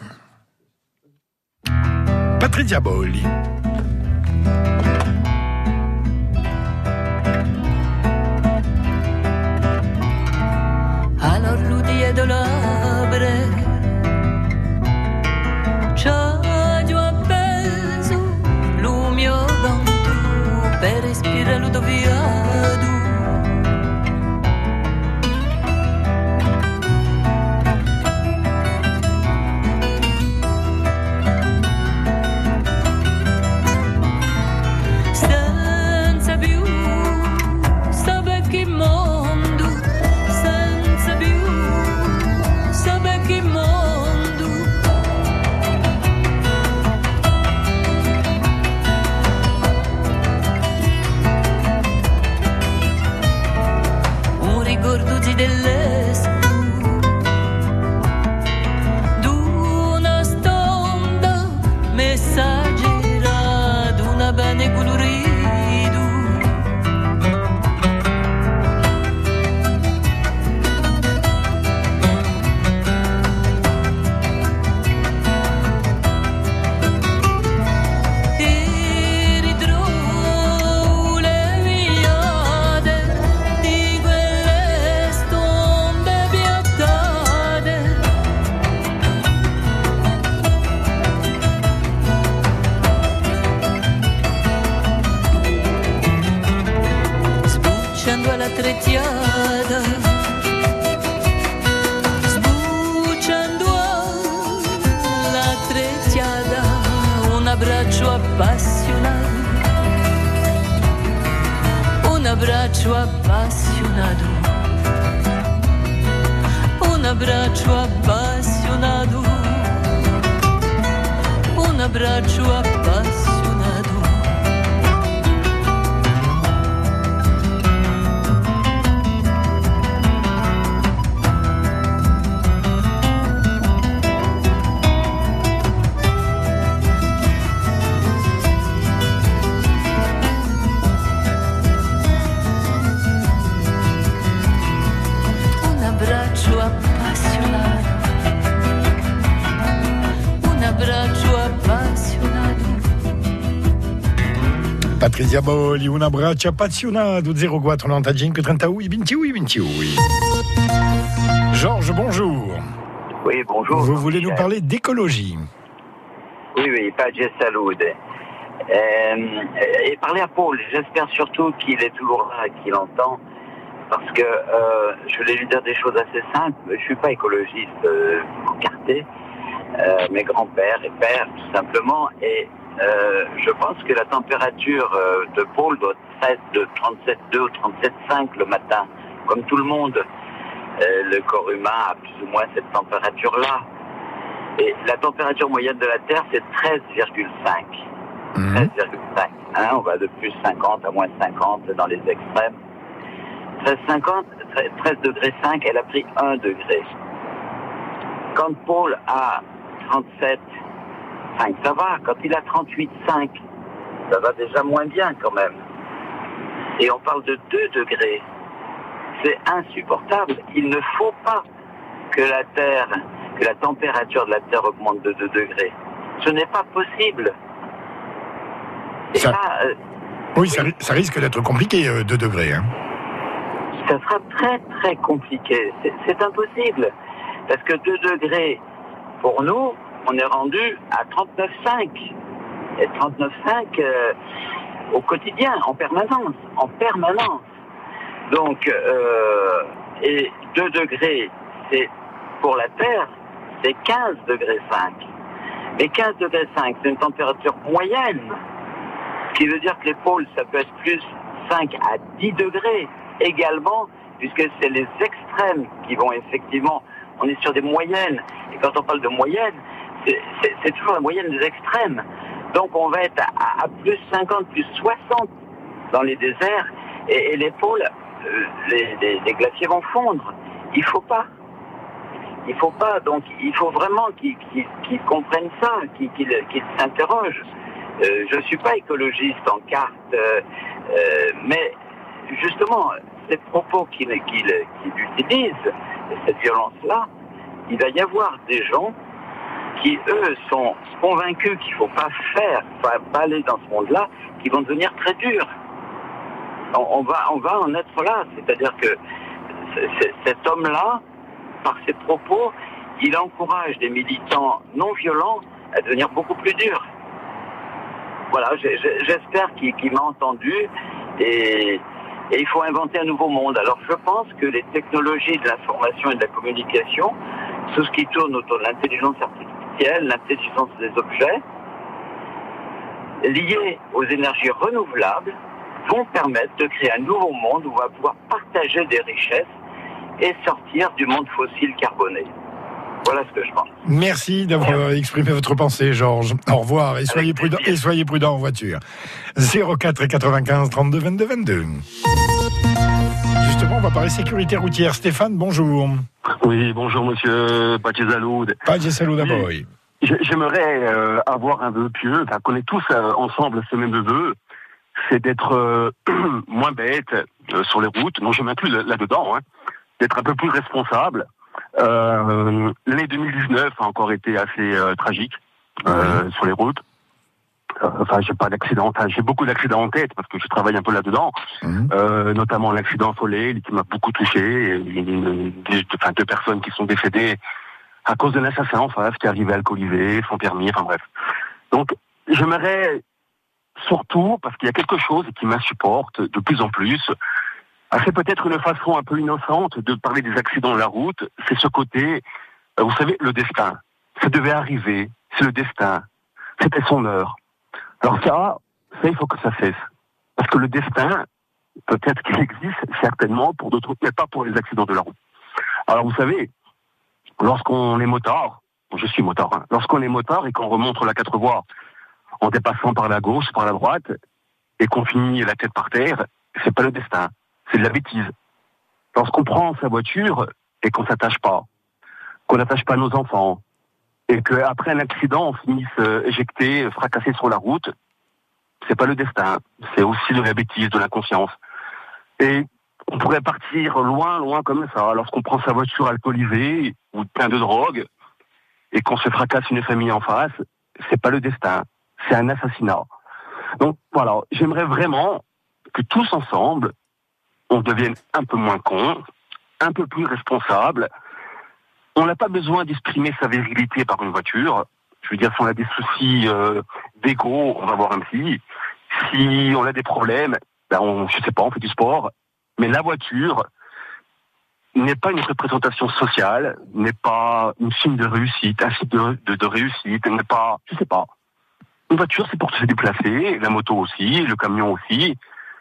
Patrizia Bolli. All'orrudie de l'abre c'ho appeso lo mio canto per respirare lo viado trecciata, sbucciando la trecciata, un abbraccio appassionato, un abbraccio appassionato, un abbraccio appassionato, un abbraccio appassionato. Patrizia Boli, un abbraccio appassionato, 0495 32 28 28. Georges, bonjour. Oui, bonjour. Vous voulez nous parler d'écologie? Oui, Pace salute. Et parler à Paul, j'espère surtout qu'il est toujours là, qu'il entend, parce que je voulais lui dire des choses assez simples. Je ne suis pas écologiste encarté, mes grands-pères et pères, tout simplement, et je pense que la température de Paul doit être de 37,2 ou 37,5 le matin, comme tout le monde. Le corps humain a plus ou moins cette température-là. Et la température moyenne de la Terre, c'est 13,5. 13,5. Hein, on va de plus 50 à moins 50 dans les extrêmes. 13 degrés 5, elle a pris 1 degré. Quand Paul a 37,5, ça va. Quand il a 38,5, ça va déjà moins bien quand même. Et on parle de 2 degrés. C'est insupportable. Il ne faut pas que la température de la Terre augmente de 2 degrés. Ce n'est pas possible. Et ça, là, oui, ça risque d'être compliqué, 2 degrés. Hein. Ça sera très très compliqué. C'est impossible. Parce que 2 degrés, pour nous, on est rendu à 39,5. Et 39,5 au quotidien, en permanence. Donc, et 2 degrés, c'est pour la Terre, c'est 15 degrés 5. Et 15 degrés 5, c'est une température moyenne. Ce qui veut dire que les pôles, ça peut être plus 5 à 10 degrés également, puisque c'est les extrêmes qui vont effectivement, on est sur des moyennes. Et quand on parle de moyenne, c'est toujours la moyenne des extrêmes. Donc on va être à plus 50, plus 60 dans les déserts, et les pôles, les glaciers vont fondre. Il faut pas. Donc il faut vraiment qu'ils comprennent ça, qu'ils s'interrogent. Je ne suis pas écologiste en carte, mais justement, ces propos qu'il utilise, cette violence-là, il va y avoir des gens qui, eux, sont convaincus qu'il ne faut pas pas aller dans ce monde-là, qui vont devenir très durs. On va en être là, c'est-à-dire que cet homme-là, par ses propos, il encourage des militants non violents à devenir beaucoup plus durs. Voilà, j'espère qu'il m'a entendu et il faut inventer un nouveau monde. Alors je pense que les technologies de l'information et de la communication, tout ce qui tourne autour de l'intelligence artificielle, l'intelligence des objets, liés aux énergies renouvelables, vont permettre de créer un nouveau monde où on va pouvoir partager des richesses et sortir du monde fossile carboné. Voilà ce que je pense. Merci d'avoir exprimé votre pensée, Georges. Au revoir et soyez prudents en voiture. 04 95 32 22 22. Justement, on va parler sécurité routière. Stéphane, bonjour. Oui, bonjour monsieur Pace-Salud. Pace-Salud, oui. J'aimerais avoir un vœu pieux, enfin qu'on est tous ensemble ce même vœu, c'est d'être moins bête sur les routes, non je m'inclus là-dedans, hein, d'être un peu plus responsable. L'année 2019 a encore été assez tragique sur les routes. Enfin, j'ai pas d'accident. Enfin, j'ai beaucoup d'accidents en tête parce que je travaille un peu là-dedans. Notamment l'accident Soleil qui m'a beaucoup touché. 2 personnes qui sont décédées à cause d'un assassin en face qui arrivait alcoolisé, sans permis. Enfin bref. Donc, j'aimerais surtout, parce qu'il y a quelque chose qui m'insupporte de plus en plus, C'est peut-être une façon un peu innocente de parler des accidents de la route. C'est ce côté, vous savez, le destin. Ça devait arriver, c'est le destin. C'était son heure. Alors ça, il faut que ça cesse. Parce que le destin, peut-être qu'il existe, certainement, pour d'autres, mais pas pour les accidents de la route. Alors vous savez, lorsqu'on est motard, je suis motard, lorsqu'on est motard et qu'on remonte la 4 voies en dépassant par la gauche, par la droite, et qu'on finit la tête par terre, c'est pas le destin, c'est de la bêtise. Lorsqu'on prend sa voiture et qu'on s'attache pas, qu'on n'attache pas nos enfants, et qu'après un accident, on finisse éjecté, fracassé sur la route, c'est pas le destin, c'est aussi de la bêtise, de l'inconscience. Et on pourrait partir loin, loin comme ça, lorsqu'on prend sa voiture alcoolisée ou plein de drogue, et qu'on se fracasse une famille en face, c'est pas le destin, c'est un assassinat. Donc voilà, j'aimerais vraiment que tous ensemble, on devienne un peu moins cons, un peu plus responsables. On n'a pas besoin d'exprimer sa virilité par une voiture. Je veux dire, si on a des soucis d'ego, on va voir un psy. Si on a des problèmes, on fait du sport. Mais la voiture n'est pas une représentation sociale, n'est pas une signe de réussite, un signe de réussite, n'est pas, je sais pas. Une voiture, c'est pour se déplacer, la moto aussi, le camion aussi.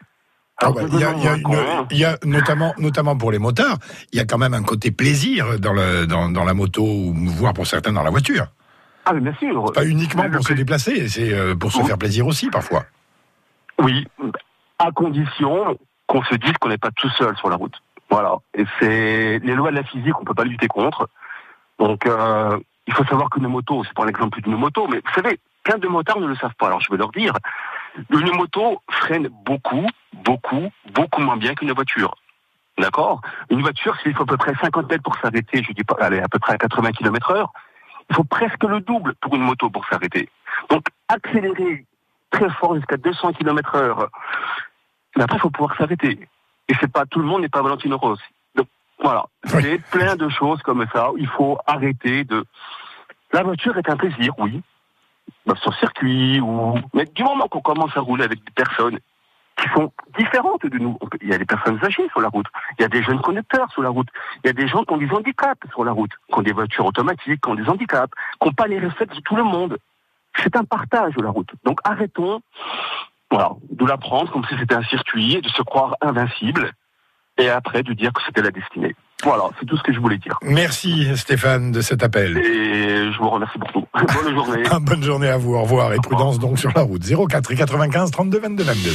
Il y a notamment pour les motards, il y a quand même un côté plaisir dans la moto, voire pour certains dans la voiture. Ah, mais bien sûr. Pas uniquement pour se déplacer, c'est pour se faire plaisir aussi parfois. Oui, à condition qu'on se dise qu'on n'est pas tout seul sur la route. Voilà. Et c'est les lois de la physique, on peut pas lutter contre. Donc, il faut savoir qu'une moto, c'est pas l'exemple d'une moto, mais vous savez, plein de motards ne le savent pas. Alors, je vais leur dire, une moto freine beaucoup moins bien qu'une voiture. D'accord? Une voiture, s'il faut à peu près 50 mètres pour s'arrêter, je dis pas, allez, à peu près à 80 km/h, il faut presque le double pour une moto pour s'arrêter. Donc, accélérer très fort jusqu'à 200 km/h, mais après, il faut pouvoir s'arrêter. Et c'est pas, tout le monde n'est pas Valentino Rossi. Donc, voilà. C'est plein de choses comme ça. Il faut arrêter de... La voiture est un plaisir, oui. Sur circuit, mais du moment qu'on commence à rouler avec des personnes qui sont différentes de nous, il y a des personnes âgées sur la route, il y a des jeunes conducteurs sur la route, il y a des gens qui ont des handicaps sur la route, qui ont des voitures automatiques, qui ont des handicaps, qui n'ont pas les réflexes de tout le monde. C'est un partage de la route. Donc arrêtons, de la prendre comme si c'était un circuit, et de se croire invincible, et après de dire que c'était la destinée. Voilà, c'est tout ce que je voulais dire. Merci Stéphane de cet appel. Et je vous remercie beaucoup. Bonne journée. Bonne journée à vous, au revoir. Et prudence donc sur la route. 04 et 95 32 22 22.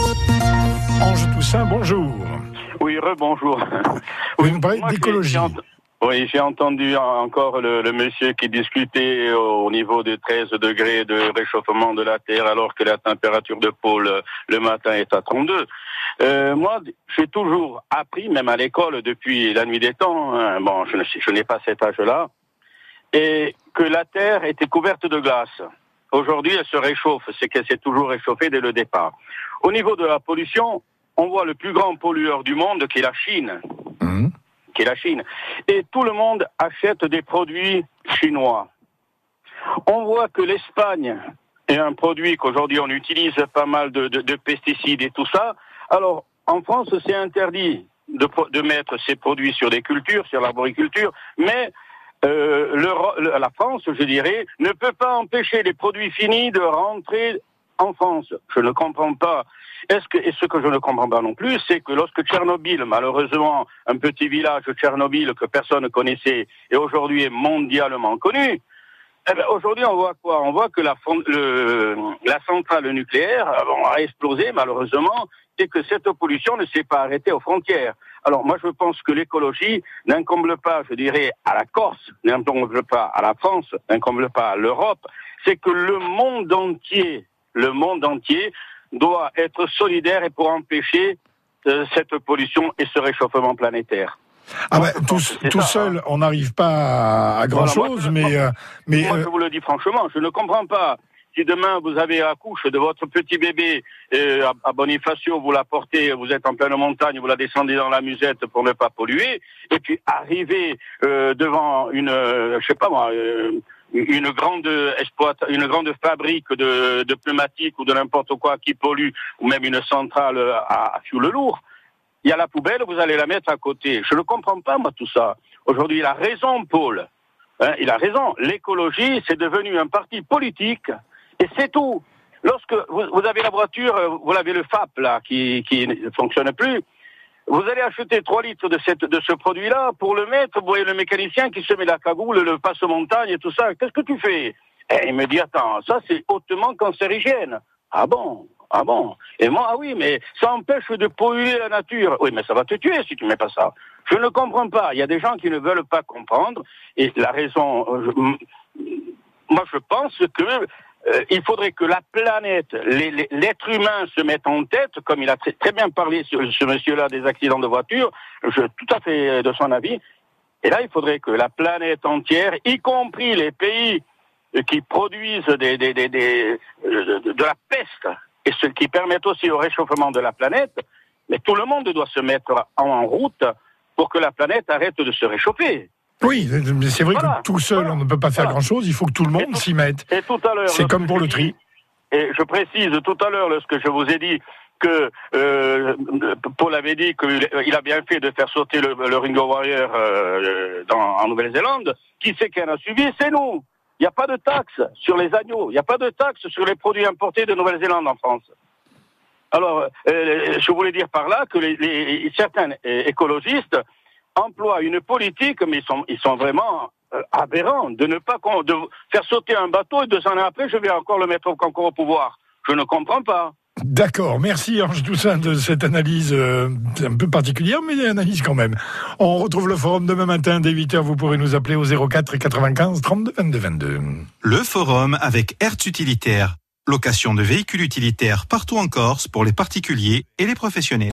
Ange Toussaint, bonjour. Oui, rebonjour. Vous nous parlez d'écologie. Oui, j'ai entendu encore le monsieur qui discutait au niveau de 13 degrés de réchauffement de la Terre alors que la température de pôle le matin est à 32. Moi, j'ai toujours appris, même à l'école depuis la nuit des temps, je n'ai pas cet âge-là, et que la Terre était couverte de glace. Aujourd'hui, elle se réchauffe, c'est qu'elle s'est toujours réchauffée dès le départ. Au niveau de la pollution, on voit le plus grand pollueur du monde qui est la Chine. Et tout le monde achète des produits chinois. On voit que l'Espagne est un produit qu'aujourd'hui on utilise pas mal de pesticides et tout ça. Alors, en France, c'est interdit de mettre ces produits sur des cultures, sur l'arboriculture, mais la France, je dirais, ne peut pas empêcher les produits finis de rentrer en France. Je ne comprends pas. Et ce que je ne comprends pas non plus, c'est que lorsque Tchernobyl, malheureusement, un petit village de Tchernobyl que personne ne connaissait et aujourd'hui est mondialement connu, aujourd'hui on voit quoi? On voit que la centrale nucléaire a explosé malheureusement et que cette pollution ne s'est pas arrêtée aux frontières. Alors moi je pense que l'écologie n'incombe pas, je dirais, à la Corse, n'incombe pas à la France, n'incombe pas à l'Europe, c'est que le monde entier doit être solidaire et pour empêcher cette pollution et ce réchauffement planétaire. Tout seul, on n'arrive pas à grand-chose, mais je vous le dis franchement, je ne comprends pas. Si demain vous avez la couche de votre petit bébé à Bonifacio, vous la portez, vous êtes en pleine montagne, vous la descendez dans la musette pour ne pas polluer, et puis arriver devant une grande fabrique de pneumatiques ou de n'importe quoi qui pollue, ou même une centrale à fioul lourd, il y a la poubelle, vous allez la mettre à côté. Je ne comprends pas, moi, tout ça. Aujourd'hui, il a raison, Paul. Hein, il a raison. L'écologie, c'est devenu un parti politique, et c'est tout. Lorsque vous avez la voiture, vous avez le FAP, là, qui ne fonctionne plus, vous allez acheter 3 litres de ce produit-là pour le mettre, vous voyez le mécanicien qui se met la cagoule, le passe-montagne et tout ça. Qu'est-ce que tu fais? Et il me dit, attends, ça c'est hautement cancérigène. Ah bon? Et moi, ah oui, mais ça empêche de polluer la nature. Oui, mais ça va te tuer si tu mets pas ça. Je ne comprends pas. Il y a des gens qui ne veulent pas comprendre. Et la raison, moi je pense que il faudrait que la planète, l'être humain se mette en tête, comme il a très bien parlé ce monsieur-là des accidents de voiture, je suis tout à fait de son avis. Et là, il faudrait que la planète entière, y compris les pays qui produisent de la peste, et ce qui permet aussi au réchauffement de la planète, mais tout le monde doit se mettre en route pour que la planète arrête de se réchauffer. Oui, mais c'est vrai que tout seul, on ne peut pas faire grand-chose, il faut que tout le monde s'y mette. Et tout à l'heure, c'est comme pour le tri. Et je précise tout à l'heure, lorsque je vous ai dit que Paul avait dit qu'il a bien fait de faire sauter le Ringo Warrior en Nouvelle-Zélande, qui c'est qui en a suivi? C'est nous. Il n'y a pas de taxe sur les agneaux, il n'y a pas de taxe sur les produits importés de Nouvelle-Zélande en France. Alors, je voulais dire par là que certains écologistes emploient une politique, mais ils sont vraiment aberrants, de faire sauter un bateau et 2 ans après, je vais encore le mettre encore au pouvoir. Je ne comprends pas. D'accord, merci Ange Toussaint de cette analyse un peu particulière, mais analyse quand même. On retrouve le forum demain matin dès 8h, vous pourrez nous appeler au 04 95 32 22 22. Le forum avec Hertz Utilitaire, location de véhicules utilitaires partout en Corse pour les particuliers et les professionnels.